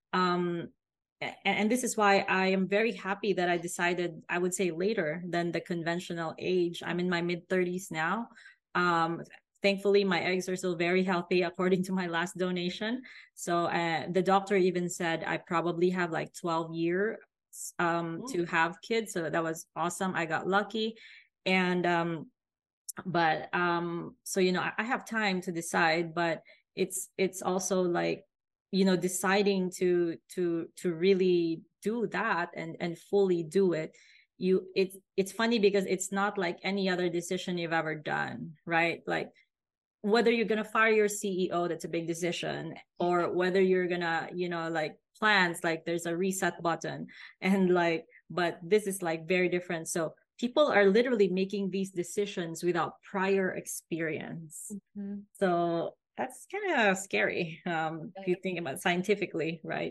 and this is why I am very happy that I decided, I would say later than the conventional age. I'm in my mid-30s now. thankfully my eggs are still very healthy according to my last donation. So the doctor even said I probably have like 12 years to have kids. So that was awesome. I got lucky. And but so I have time to decide, but it's also like deciding to really do that and fully do it. It's funny because it's not like any other decision you've ever done, right? Like whether you're gonna fire your CEO, that's a big decision, or whether you're gonna like plans, like there's a reset button, and like, but this is like very different. So people are literally making these decisions without prior experience. Mm-hmm. So that's kind of scary if you think about it scientifically, right?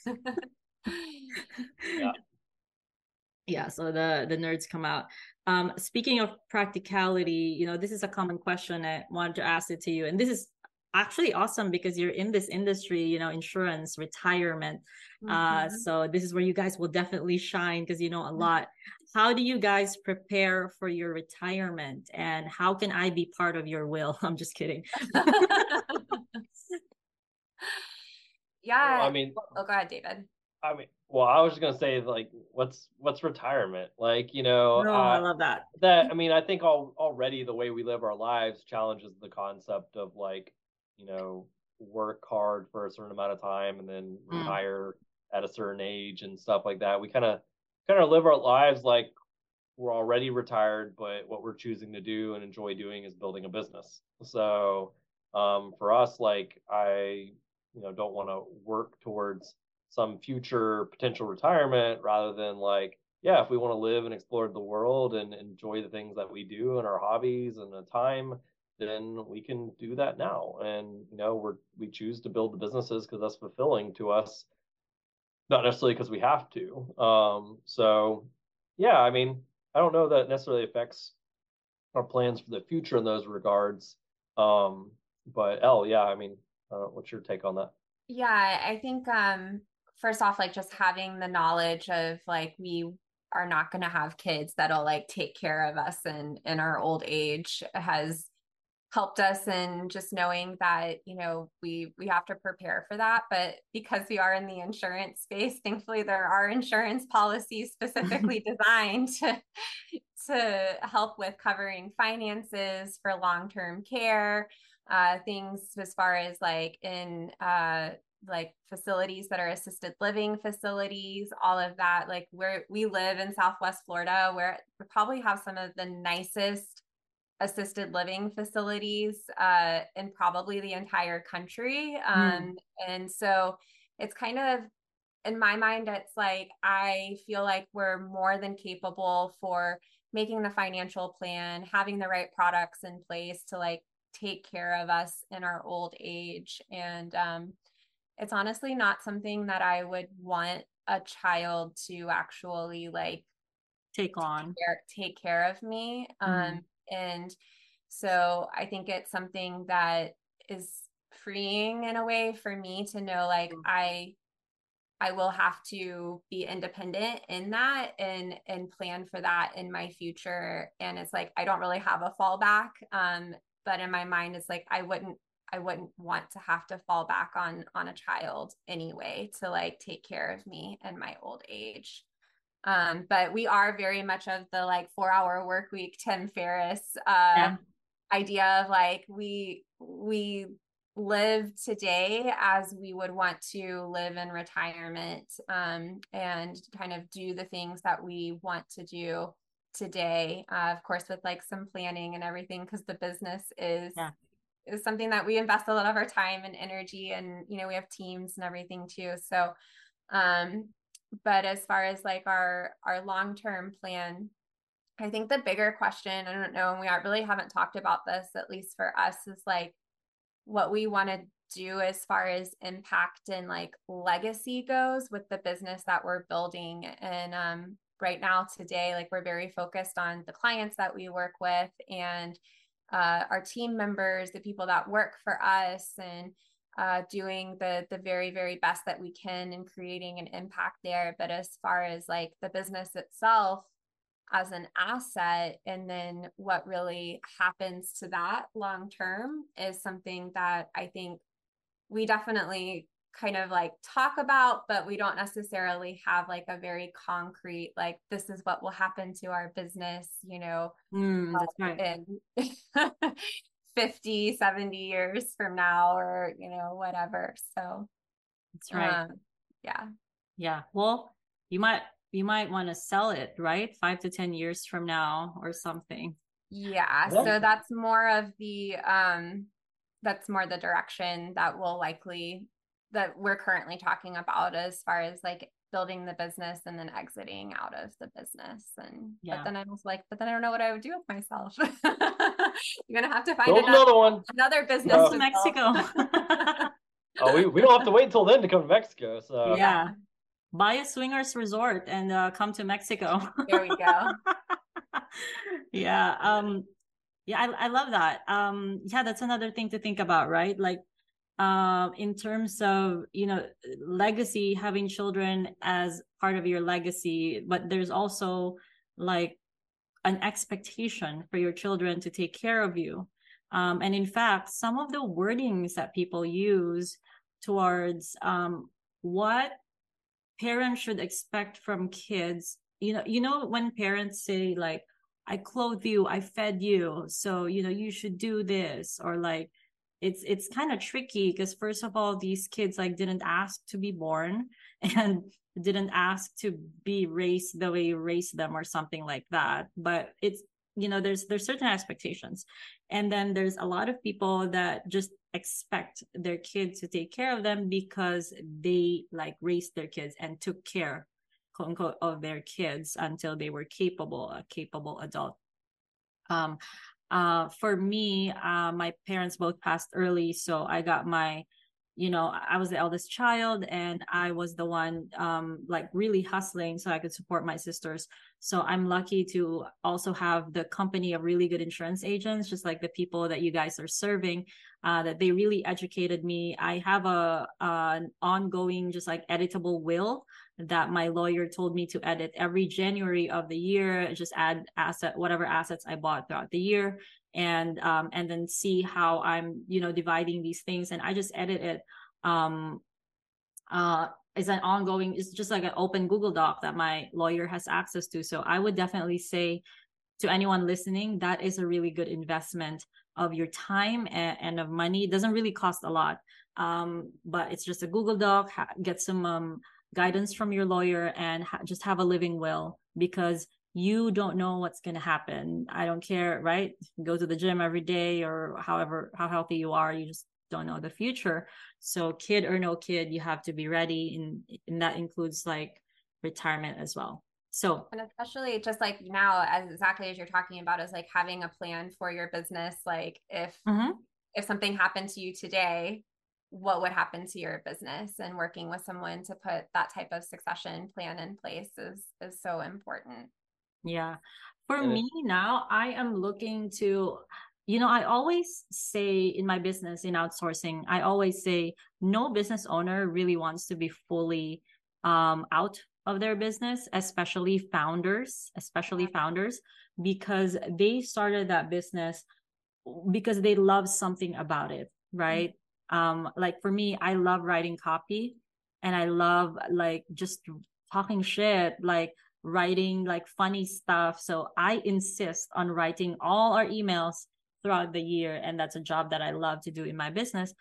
Yeah, so the nerds come out. Speaking of practicality, this is a common question. I wanted to ask it to you, and this is actually awesome because you're in this industry, insurance, retirement. Mm-hmm. So this is where you guys will definitely shine because you know a lot. How do you guys prepare for your retirement, and how can I be part of your will? I'm just kidding. Yeah. Well, I mean, go ahead, David. I mean, well, I was just gonna say, like, what's retirement? Like, I love that. I mean, I think already the way we live our lives challenges the concept of like, work hard for a certain amount of time and then retire at a certain age and stuff like that. We kind of live our lives like we're already retired, but what we're choosing to do and enjoy doing is building a business. So, for us, like, I, don't want to work towards some future potential retirement rather than like, yeah, if we want to live and explore the world and enjoy the things that we do and our hobbies and the time, then we can do that now. And, we choose to build the businesses because that's fulfilling to us, not necessarily because we have to. So yeah, I mean, I don't know that it necessarily affects our plans for the future in those regards. But Elle, yeah, I mean, what's your take on that? Yeah, I think first off, like just having the knowledge of like we are not going to have kids that'll like take care of us in our old age has helped us in just knowing that we have to prepare for that. But because we are in the insurance space, thankfully there are insurance policies specifically designed to help with covering finances for long-term care, things as far as like in like facilities that are assisted living facilities, all of that. Like we live in Southwest Florida, where we probably have some of the nicest assisted living facilities in probably the entire country. And so it's kind of, in my mind, it's like, I feel like we're more than capable for making the financial plan, having the right products in place to like take care of us in our old age. And it's honestly not something that I would want a child to actually like take care of me. And so I think it's something that is freeing in a way for me to know, like, I will have to be independent in that and plan for that in my future. And it's like, I don't really have a fallback. But in my mind, it's like, I wouldn't want to have to fall back on a child anyway, to like take care of me in my old age. But we are very much of the like 4-hour work week, Tim Ferriss idea of like, we live today as we would want to live in retirement, and kind of do the things that we want to do today, of course, with like some planning and everything, because the business is something that we invest a lot of our time and energy, and we have teams and everything too. So but as far as like our long-term plan, I think the bigger question, I don't know, and we really haven't talked about this, at least for us, is like what we want to do as far as impact and like legacy goes with the business that we're building. And right now today, like we're very focused on the clients that we work with and our team members, the people that work for us, and doing the very, very best that we can and creating an impact there. But as far as like the business itself, as an asset. And then what really happens to that long term is something that I think we definitely kind of like talk about, but we don't necessarily have like a very concrete, like, this is what will happen to our business, That's right. in 50, 70 years from now, or, whatever. So, That's right. Yeah. Yeah. Well, you might want to sell it, right? 5 to 10 years from now or something. Yeah. Yeah. So that's more the direction that we're currently talking about, as far as like building the business and then exiting out of the business. And Yeah. but then I was like, but then I don't know what I would do with myself. You're gonna have to find Build another one. another business Go to to Mexico. Oh, we don't have to wait until then to come to Mexico. So Yeah. Buy a swingers resort and come to Mexico. There we go. Yeah. Yeah, I love that. Yeah, that's another thing to think about, right? Like, in terms of, legacy, having children as part of your legacy, but there's also like an expectation for your children to take care of you. And in fact, some of the wordings that people use towards what parents should expect from kids, when parents say like, I clothe you, I fed you, so you should do this, or like, it's kind of tricky because first of all, these kids like didn't ask to be born and didn't ask to be raised the way you raised them or something like that. But it's, there's certain expectations, and then there's a lot of people that just expect their kids to take care of them because they like raised their kids and took care, quote unquote, of their kids until they were a capable adult. For me, my parents both passed early, so I got I was the eldest child, and I was the one like really hustling so I could support my sisters. So I'm lucky to also have the company of really good insurance agents, just like the people that you guys are serving, that they really educated me. I have an ongoing, just like editable will that my lawyer told me to edit every January of the year, just add whatever assets I bought throughout the year, and then see how I'm dividing these things, and I just edit it. It's just like an open Google Doc that my lawyer has access to. So I would definitely say to anyone listening, that is a really good investment of your time and of money. It doesn't really cost a lot, but it's just a Google Doc. Get some guidance from your lawyer, and just have a living will, because you don't know what's going to happen. I don't care, right? Go to the gym every day, or how healthy you are, you just don't know the future. So kid or no kid, you have to be ready, and that includes like retirement as well. So, and especially just like now, as exactly as you're talking about, is like having a plan for your business. Like if something happened to you today, what would happen to your business, and working with someone to put that type of succession plan in place is so important. Yeah. For me now, I am looking to, I always say in my business, in outsourcing, I always say no business owner really wants to be fully out of their business, especially founders, because they started that business because they love something about it, right? Like for me, I love writing copy, and I love like just talking shit, like writing like funny stuff. So I insist on writing all our emails throughout the year, and that's a job that I love to do in my business.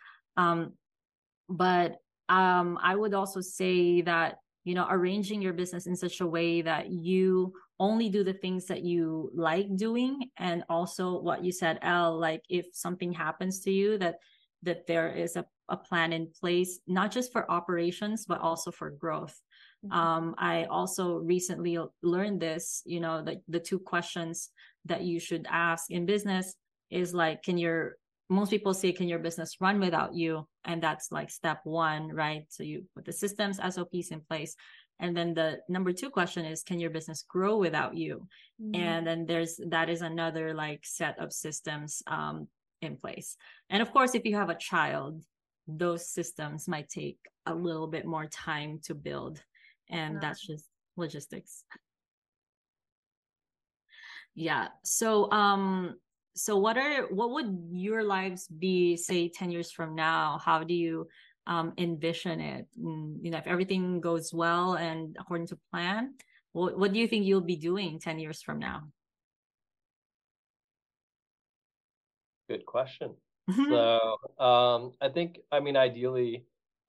But I would also say that arranging your business in such a way that you only do the things that you like doing, and also what you said, Elle, like if something happens to you, that there is a plan in place, not just for operations but also for growth. I also recently learned this, the two questions that you should ask in business is like, most people say, can your business run without you? And that's like step one, right? So you put the systems, SOPs in place. And then the number two question is, can your business grow without you? And then that is another like set of systems in place. And of course, if you have a child, those systems might take a little bit more time to build. And that's just logistics. Yeah. So what would your lives be, say, 10 years from now? How do you envision it? If everything goes well and according to plan, what do you think you'll be doing 10 years from now? Good question. So, I think, I mean, ideally,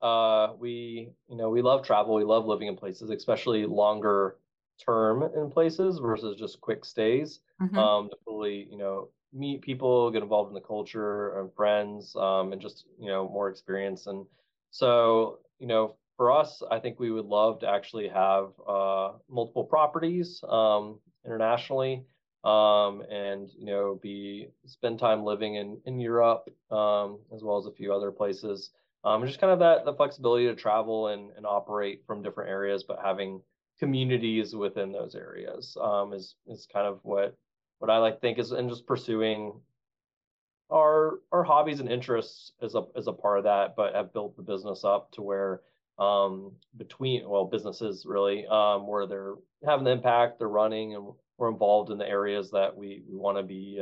we love travel. We love living in places, especially longer term in places versus just quick stays. Mhm. To fully, meet people, get involved in the culture and friends, and just, more experience. And so, for us, I think we would love to actually have multiple properties internationally, and be spend time living in Europe, as well as a few other places. Just kind of that the flexibility to travel and operate from different areas, but having communities within those areas, is kind of what I like to think is, and just pursuing our hobbies and interests as a part of that, but have built the business up to where, between, well, businesses really, where they're having the impact, they're running, and we're involved in the areas that we want to be,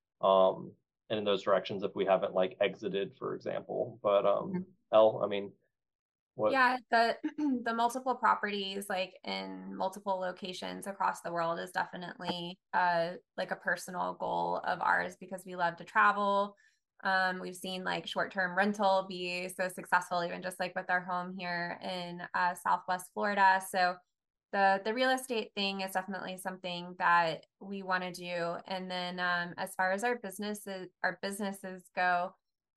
and in those directions if we haven't like exited, for example. But I mean, what? Yeah, the the multiple properties like in multiple locations across the world is definitely like a personal goal of ours because we love to travel. We've seen like short-term rental be so successful, even just like with our home here in Southwest Florida. So the real estate thing is definitely something that we want to do. And then as far as our businesses go,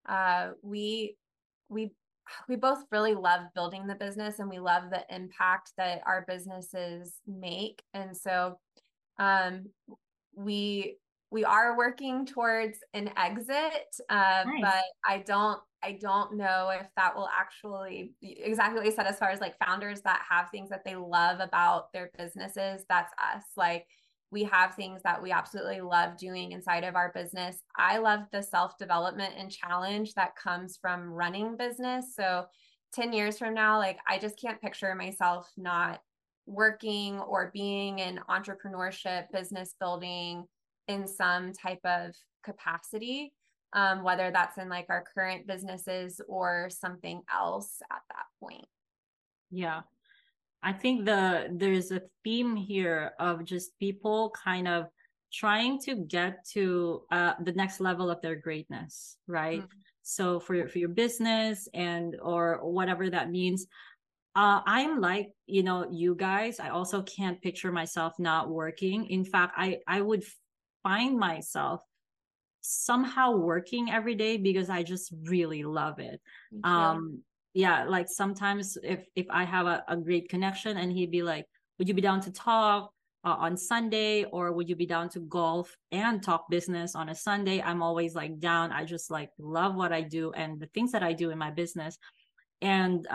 we we we both really love building the business and we love the impact that our businesses make. And so um, we we are working towards an exit, Nice. but I don't know if that will actually exactly what you said as far as like founders that have things that they love about their businesses. That's us. Like we have things that we absolutely love doing inside of our business. I love the self-development and challenge that comes from running business. So 10 years from now, like I just can't picture myself not working or being in entrepreneurship, business building in some type of capacity, whether that's in like our current businesses or something else at that point. Yeah. I think there's a theme here of just people kind of trying to get to the next level of their greatness, right? Mm-hmm. So for your business and or whatever that means, I'm like, you guys, I also can't picture myself not working. In fact, I would find myself somehow working every day because I just really love it. Me too. Um, yeah, like sometimes if I have a great connection and he'd be like, would you be down to talk on Sunday, or would you be down to golf and talk business on a Sunday? I'm always like down. I just like love what I do and the things that I do in my business. And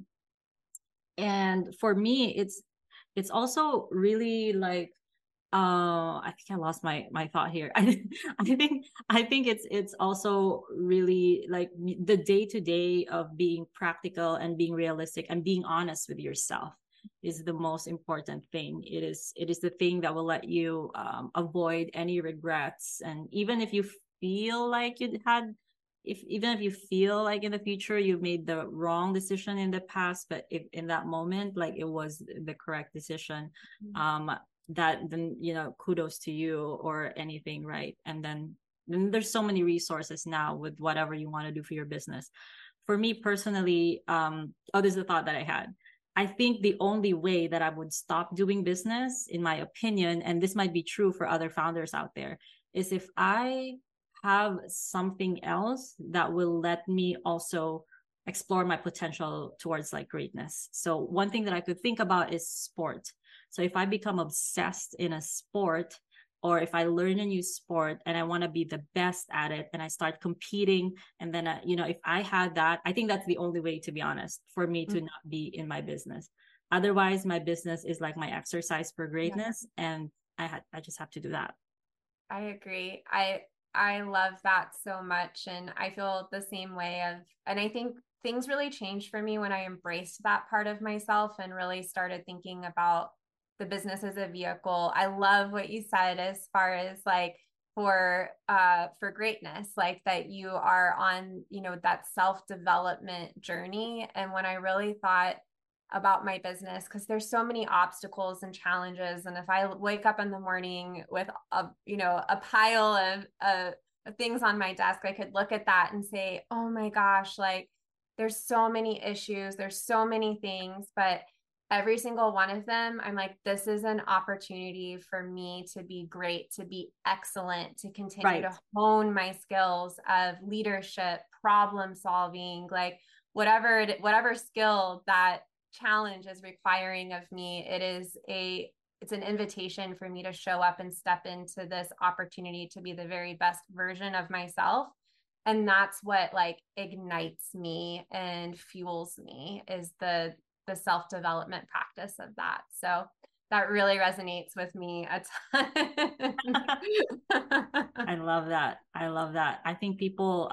for me it's also really like I think I lost my thought here. I think it's also really like the day to day of being practical and being realistic and being honest with yourself is the most important thing. It is the thing that will let you avoid any regrets. And even if you feel like you had if even if you feel like in the future you've made the wrong decision in the past, but if in that moment like it was the correct decision, um that then kudos to you or anything, right? And then there's so many resources now with whatever you want to do for your business. For me personally, this is a thought that I had. I think the only way that I would stop doing business, in my opinion, and this might be true for other founders out there, is if I have something else that will let me also explore my potential towards like greatness. So one thing that I could think about is sport. So if I become obsessed in a sport, or if I learn a new sport and I want to be the best at it and I start competing, and then, if I had that, I think that's the only way, to be honest, for me to not be in my business. Otherwise, my business is like my exercise for Yeah. greatness. And I just have to do that. I agree. I love that so much and I feel the same way and I think things really changed for me when I embraced that part of myself and really started thinking about the business as a vehicle. I love what you said as far as like for greatness, like that you are on, you know, that self-development journey. And when I really thought about my business, because there's so many obstacles and challenges, and if I wake up in the morning with a, you know, a pile of things on my desk, I could look at that and say, oh my gosh, like there's so many issues, there's so many things, but every single one of them, I'm like, this is an opportunity for me to be great, to be excellent, to continue to hone my skills of leadership, problem solving, like whatever skill that challenge is requiring of me. It's an invitation for me to show up and step into this opportunity to be the very best version of myself. And that's what like ignites me and fuels me, is the self-development practice of that. So that really resonates with me a ton. I love that. I think people,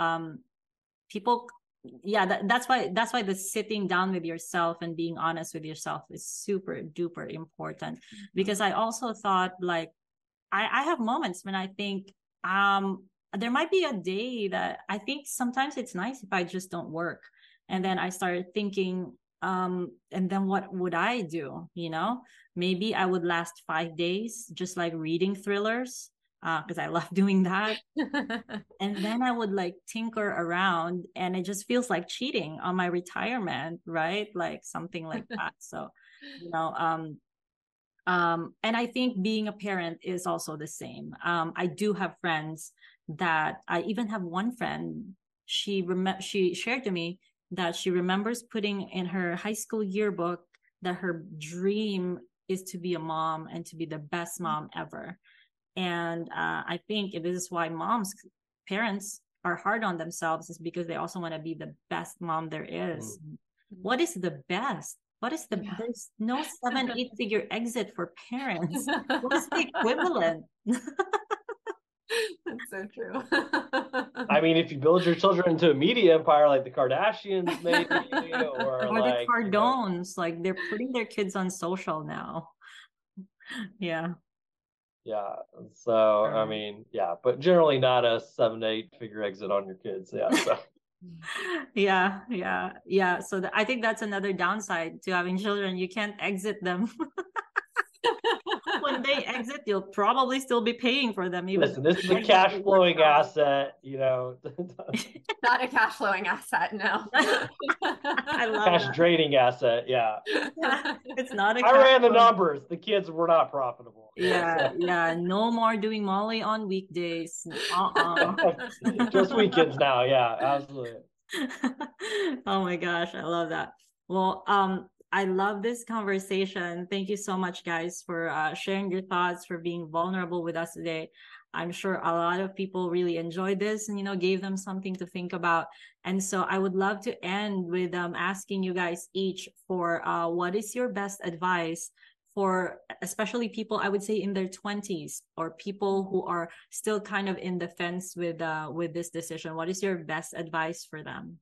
yeah, that's why the sitting down with yourself and being honest with yourself is super duper important. Because I also thought like, I have moments when I think, there might be a day that I think sometimes it's nice if I just don't work. And then I started thinking, and then what would I do? You know, maybe I would last 5 days, just like reading thrillers, because I love doing that. And then I would like tinker around, and it just feels like cheating on my retirement, right? Like something like that. So, you know, and I think being a parent is also the same. I do have friends that I even have one friend, she shared to me that she remembers putting in her high school yearbook that her dream is to be a mom and to be the best mom ever. And I think this is why parents are hard on themselves, is because they also want to be the best mom there is. What is the best? There's no 7-8 figure exit for parents. What is the equivalent? That's so true. I mean, if you build your children into a media empire like the Kardashians, maybe, or like the Cardones, like they're putting their kids on social now. Yeah. Yeah. So, I mean, yeah, but generally not a 7-8 figure exit on your kids. Yeah. So. Yeah. So I think that's another downside to having children. You can't exit them. When they exit, you'll probably still be paying for them. Listen, this is a cash flowing asset, you know. Not a cash flowing asset, no. I love cash that. draining asset, yeah. It's not a I ran the numbers. The kids were not profitable. Yeah, yeah. No more doing Molly on weekdays. Just weekends now, yeah, absolutely. Oh my gosh, I love that. Well, I love this conversation. Thank you so much, guys, for sharing your thoughts, for being vulnerable with us today. I'm sure a lot of people really enjoyed this and, you know, gave them something to think about. And so I would love to end with asking you guys each for what is your best advice for especially people, I would say in their 20s, or people who are still kind of in the fence with this decision. What is your best advice for them?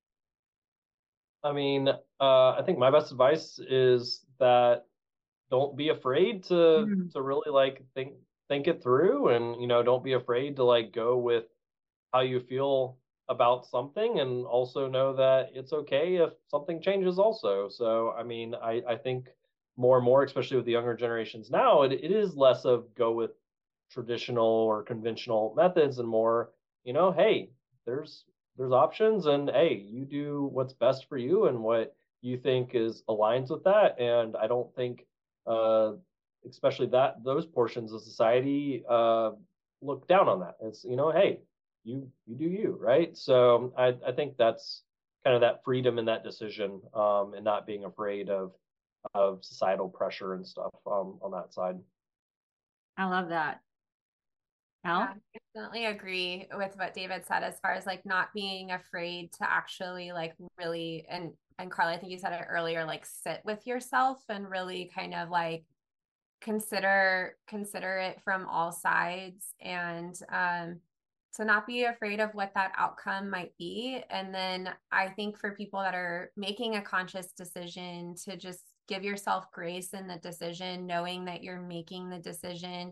I mean, I think my best advice is that don't be afraid to really like think it through, and, you know, don't be afraid to like go with how you feel about something, and also know that it's okay if something changes also. So, I mean, I think more and more, especially with the younger generations now, it is less of go with traditional or conventional methods, and more, you know, hey, there's options, and hey, you do what's best for you and what you think is aligns with that. And I don't think especially that those portions of society look down on that. It's, you know, hey, you do you, right? So I think that's kind of that freedom in that decision, and not being afraid of societal pressure and stuff on that side. I love that. Al? Yeah, I definitely agree with what David said as far as like not being afraid to actually like really, and Carly, I think you said it earlier, like sit with yourself and really kind of like consider it from all sides, and to not be afraid of what that outcome might be. And then I think for people that are making a conscious decision to just give yourself grace in the decision, knowing that you're making the decision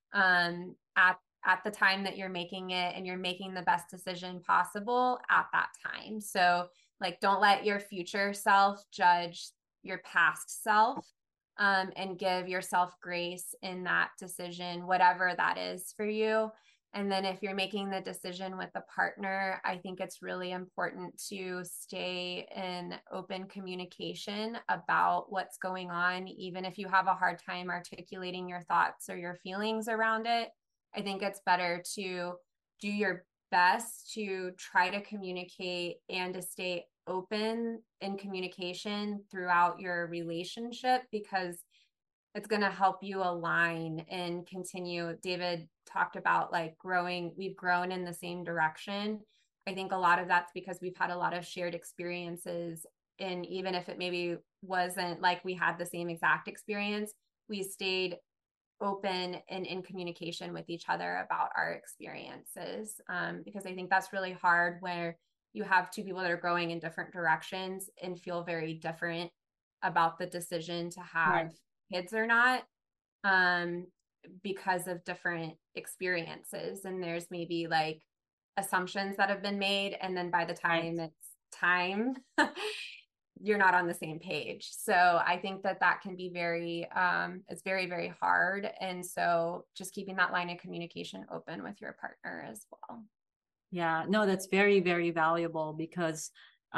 at the time that you're making it, and you're making the best decision possible at that time. So like, don't let your future self judge your past self, and give yourself grace in that decision, whatever that is for you. And then if you're making the decision with a partner, I think it's really important to stay in open communication about what's going on, even if you have a hard time articulating your thoughts or your feelings around it. I think it's better to do your best to try to communicate and to stay open in communication throughout your relationship, because it's going to help you align and continue. David talked about like we've grown in the same direction. I think a lot of that's because we've had a lot of shared experiences. And even if it maybe wasn't like we had the same exact experience, we stayed open and in communication with each other about our experiences. Because I think that's really hard where you have two people that are growing in different directions and feel very different about the decision to have kids or not, because of different experiences. And there's maybe like assumptions that have been made, and then by the time it's time, you're not on the same page. So I think that can be it's very, very hard. And so just keeping that line of communication open with your partner as well. Yeah, no, that's very, very valuable, because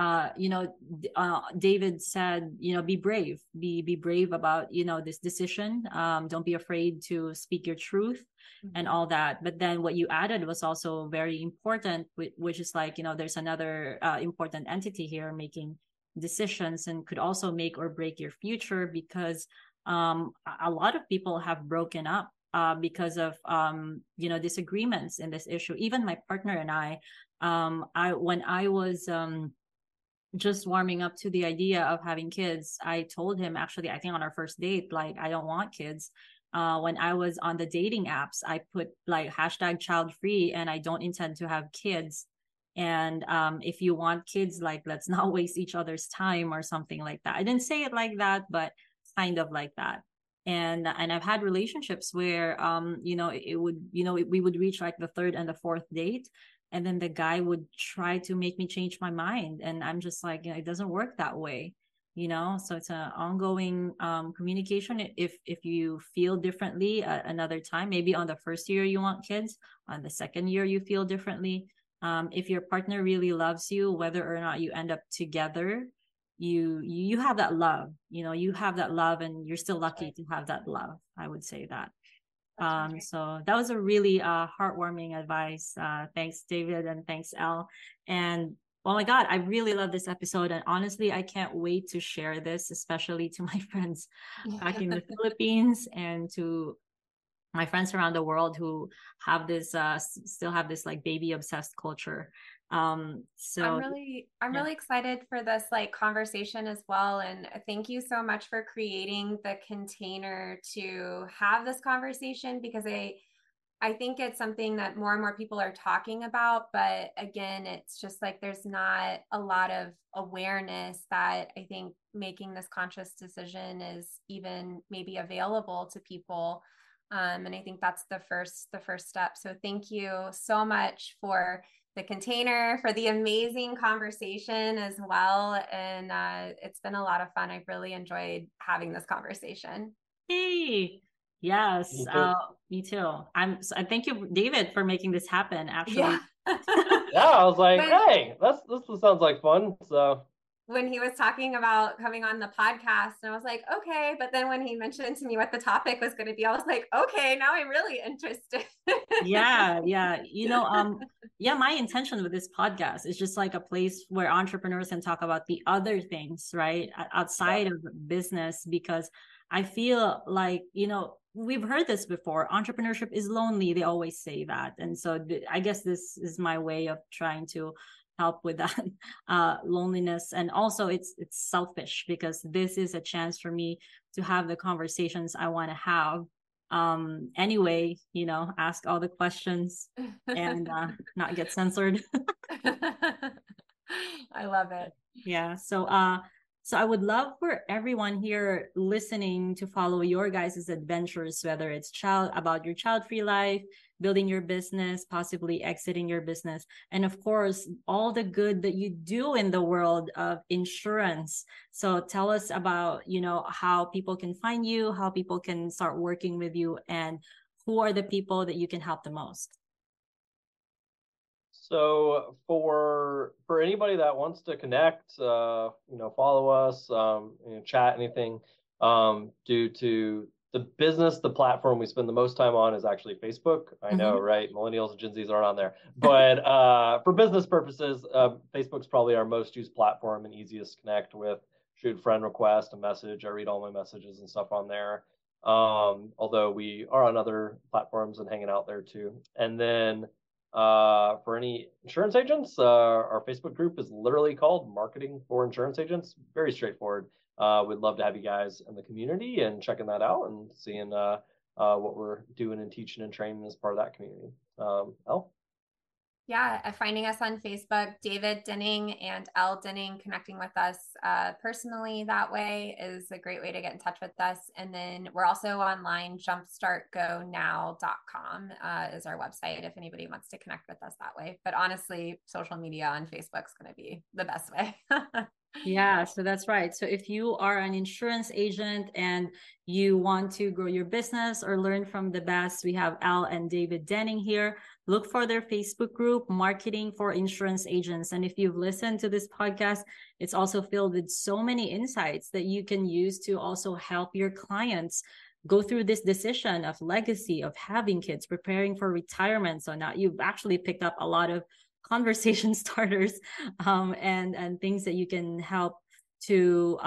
David said, be brave about, this decision. Don't be afraid to speak your truth and all that. But then what you added was also very important, which is like, there's another important entity here making decisions and could also make or break your future, because a lot of people have broken up because of disagreements in this issue. Even my partner and I when I was just warming up to the idea of having kids, I told him, actually, I think on our first date, like, I don't want kids. When I was on the dating apps, I put like #child-free, and I don't intend to have kids. And if you want kids, like, let's not waste each other's time or something like that. I didn't say it like that, but kind of like that. And I've had relationships where we would reach like the third and the fourth date, and then the guy would try to make me change my mind, and I'm just like, it doesn't work that way. So it's an ongoing communication. If you feel differently another time, maybe on the first year you want kids, on the second year you feel differently. If your partner really loves you, whether or not you end up together, you have that love. You have that love, and you're still lucky to have that love. I would say that. So that was a really heartwarming advice. Thanks, David, and thanks, Elle. And oh my God, I really love this episode. And honestly, I can't wait to share this, especially to my friends back in the Philippines, and to my friends around the world who have this still have this like baby obsessed culture. So I'm really excited for this like conversation as well. And thank you so much for creating the container to have this conversation, because I think it's something that more and more people are talking about. But again, it's just like there's not a lot of awareness that I think making this conscious decision is even maybe available to people. And I think that's the first step. So thank you so much for the container, for the amazing conversation as well. And it's been a lot of fun. I've really enjoyed having this conversation. Hey, yes, me too. I thank you, David, for making this happen. Actually, yeah, I was like, hey, this sounds like fun. So when he was talking about coming on the podcast, and I was like, okay. But then when he mentioned to me what the topic was going to be, I was like, okay, now I'm really interested. Yeah. My intention with this podcast is just like a place where entrepreneurs can talk about the other things, right, outside of business, because I feel like, we've heard this before. Entrepreneurship is lonely. They always say that. And so I guess this is my way of trying to help with that loneliness. And also it's selfish, because this is a chance for me to have the conversations I want to have. Anyway, ask all the questions and not get censored. I love it. Yeah. So So I would love for everyone here listening to follow your guys' adventures, whether it's about your child-free life, building your business, possibly exiting your business, and of course, all the good that you do in the world of insurance. So tell us about, how people can find you, how people can start working with you, and who are the people that you can help the most. So for anybody that wants to connect, follow us, chat, anything, due to the business, the platform we spend the most time on is actually Facebook. I know, right? Millennials and Gen Zs aren't on there, but for business purposes, Facebook's probably our most used platform and easiest to connect with. Shoot friend request, a message. I read all my messages and stuff on there. Although we are on other platforms and hanging out there too. And then for any insurance agents, our Facebook group is literally called Marketing for Insurance Agents. Very straightforward. We'd love to have you guys in the community and checking that out and seeing what we're doing and teaching and training as part of that community. Elle? Yeah, finding us on Facebook, David Denning and Elle Denning, connecting with us personally that way is a great way to get in touch with us. And then we're also online, jumpstartgonow.com is our website if anybody wants to connect with us that way. But honestly, social media on Facebook's going to be the best way. Yeah, so that's right. So if you are an insurance agent and you want to grow your business or learn from the best, we have Elle and David Denning here. Look for their Facebook group, Marketing for Insurance Agents. And if you've listened to this podcast, it's also filled with so many insights that you can use to also help your clients go through this decision of legacy, of having kids, preparing for retirement. So now you've actually picked up a lot of conversation starters and things that you can help to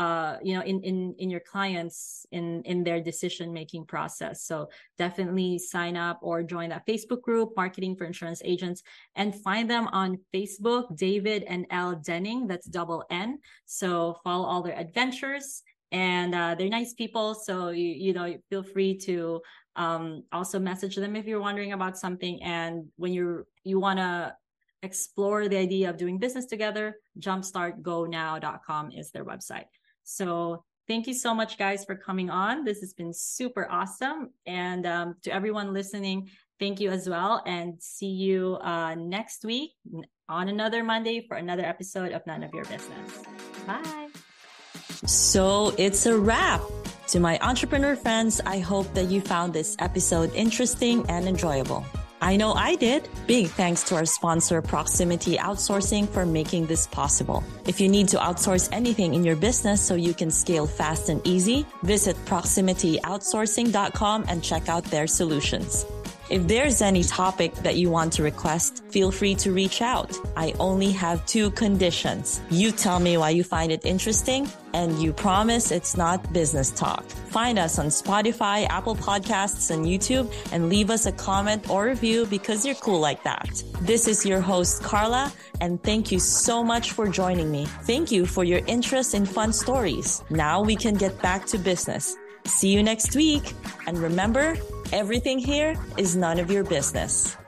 in your clients in their decision making process. So definitely sign up or join that Facebook group, Marketing for Insurance Agents, and find them on Facebook, David and Elle Denning. That's double N. So follow all their adventures, and they're nice people. So you feel free to also message them if you're wondering about something. And when you want to explore the idea of doing business together, jumpstartgonow.com is their website. So thank you so much, guys, for coming on. This has been super awesome. And to everyone listening, thank you as well. And see you next week on another Monday for another episode of None of Your Business. Bye. So it's a wrap. To my entrepreneur friends, I hope that you found this episode interesting and enjoyable. I know I did. Big thanks to our sponsor, Proximity Outsourcing, for making this possible. If you need to outsource anything in your business so you can scale fast and easy, visit proximityoutsourcing.com and check out their solutions. If there's any topic that you want to request, feel free to reach out. I only have 2 conditions. You tell me why you find it interesting, and you promise it's not business talk. Find us on Spotify, Apple Podcasts, and YouTube, and leave us a comment or review because you're cool like that. This is your host, Carla, and thank you so much for joining me. Thank you for your interest in fun stories. Now we can get back to business. See you next week. And remember, everything here is none of your business.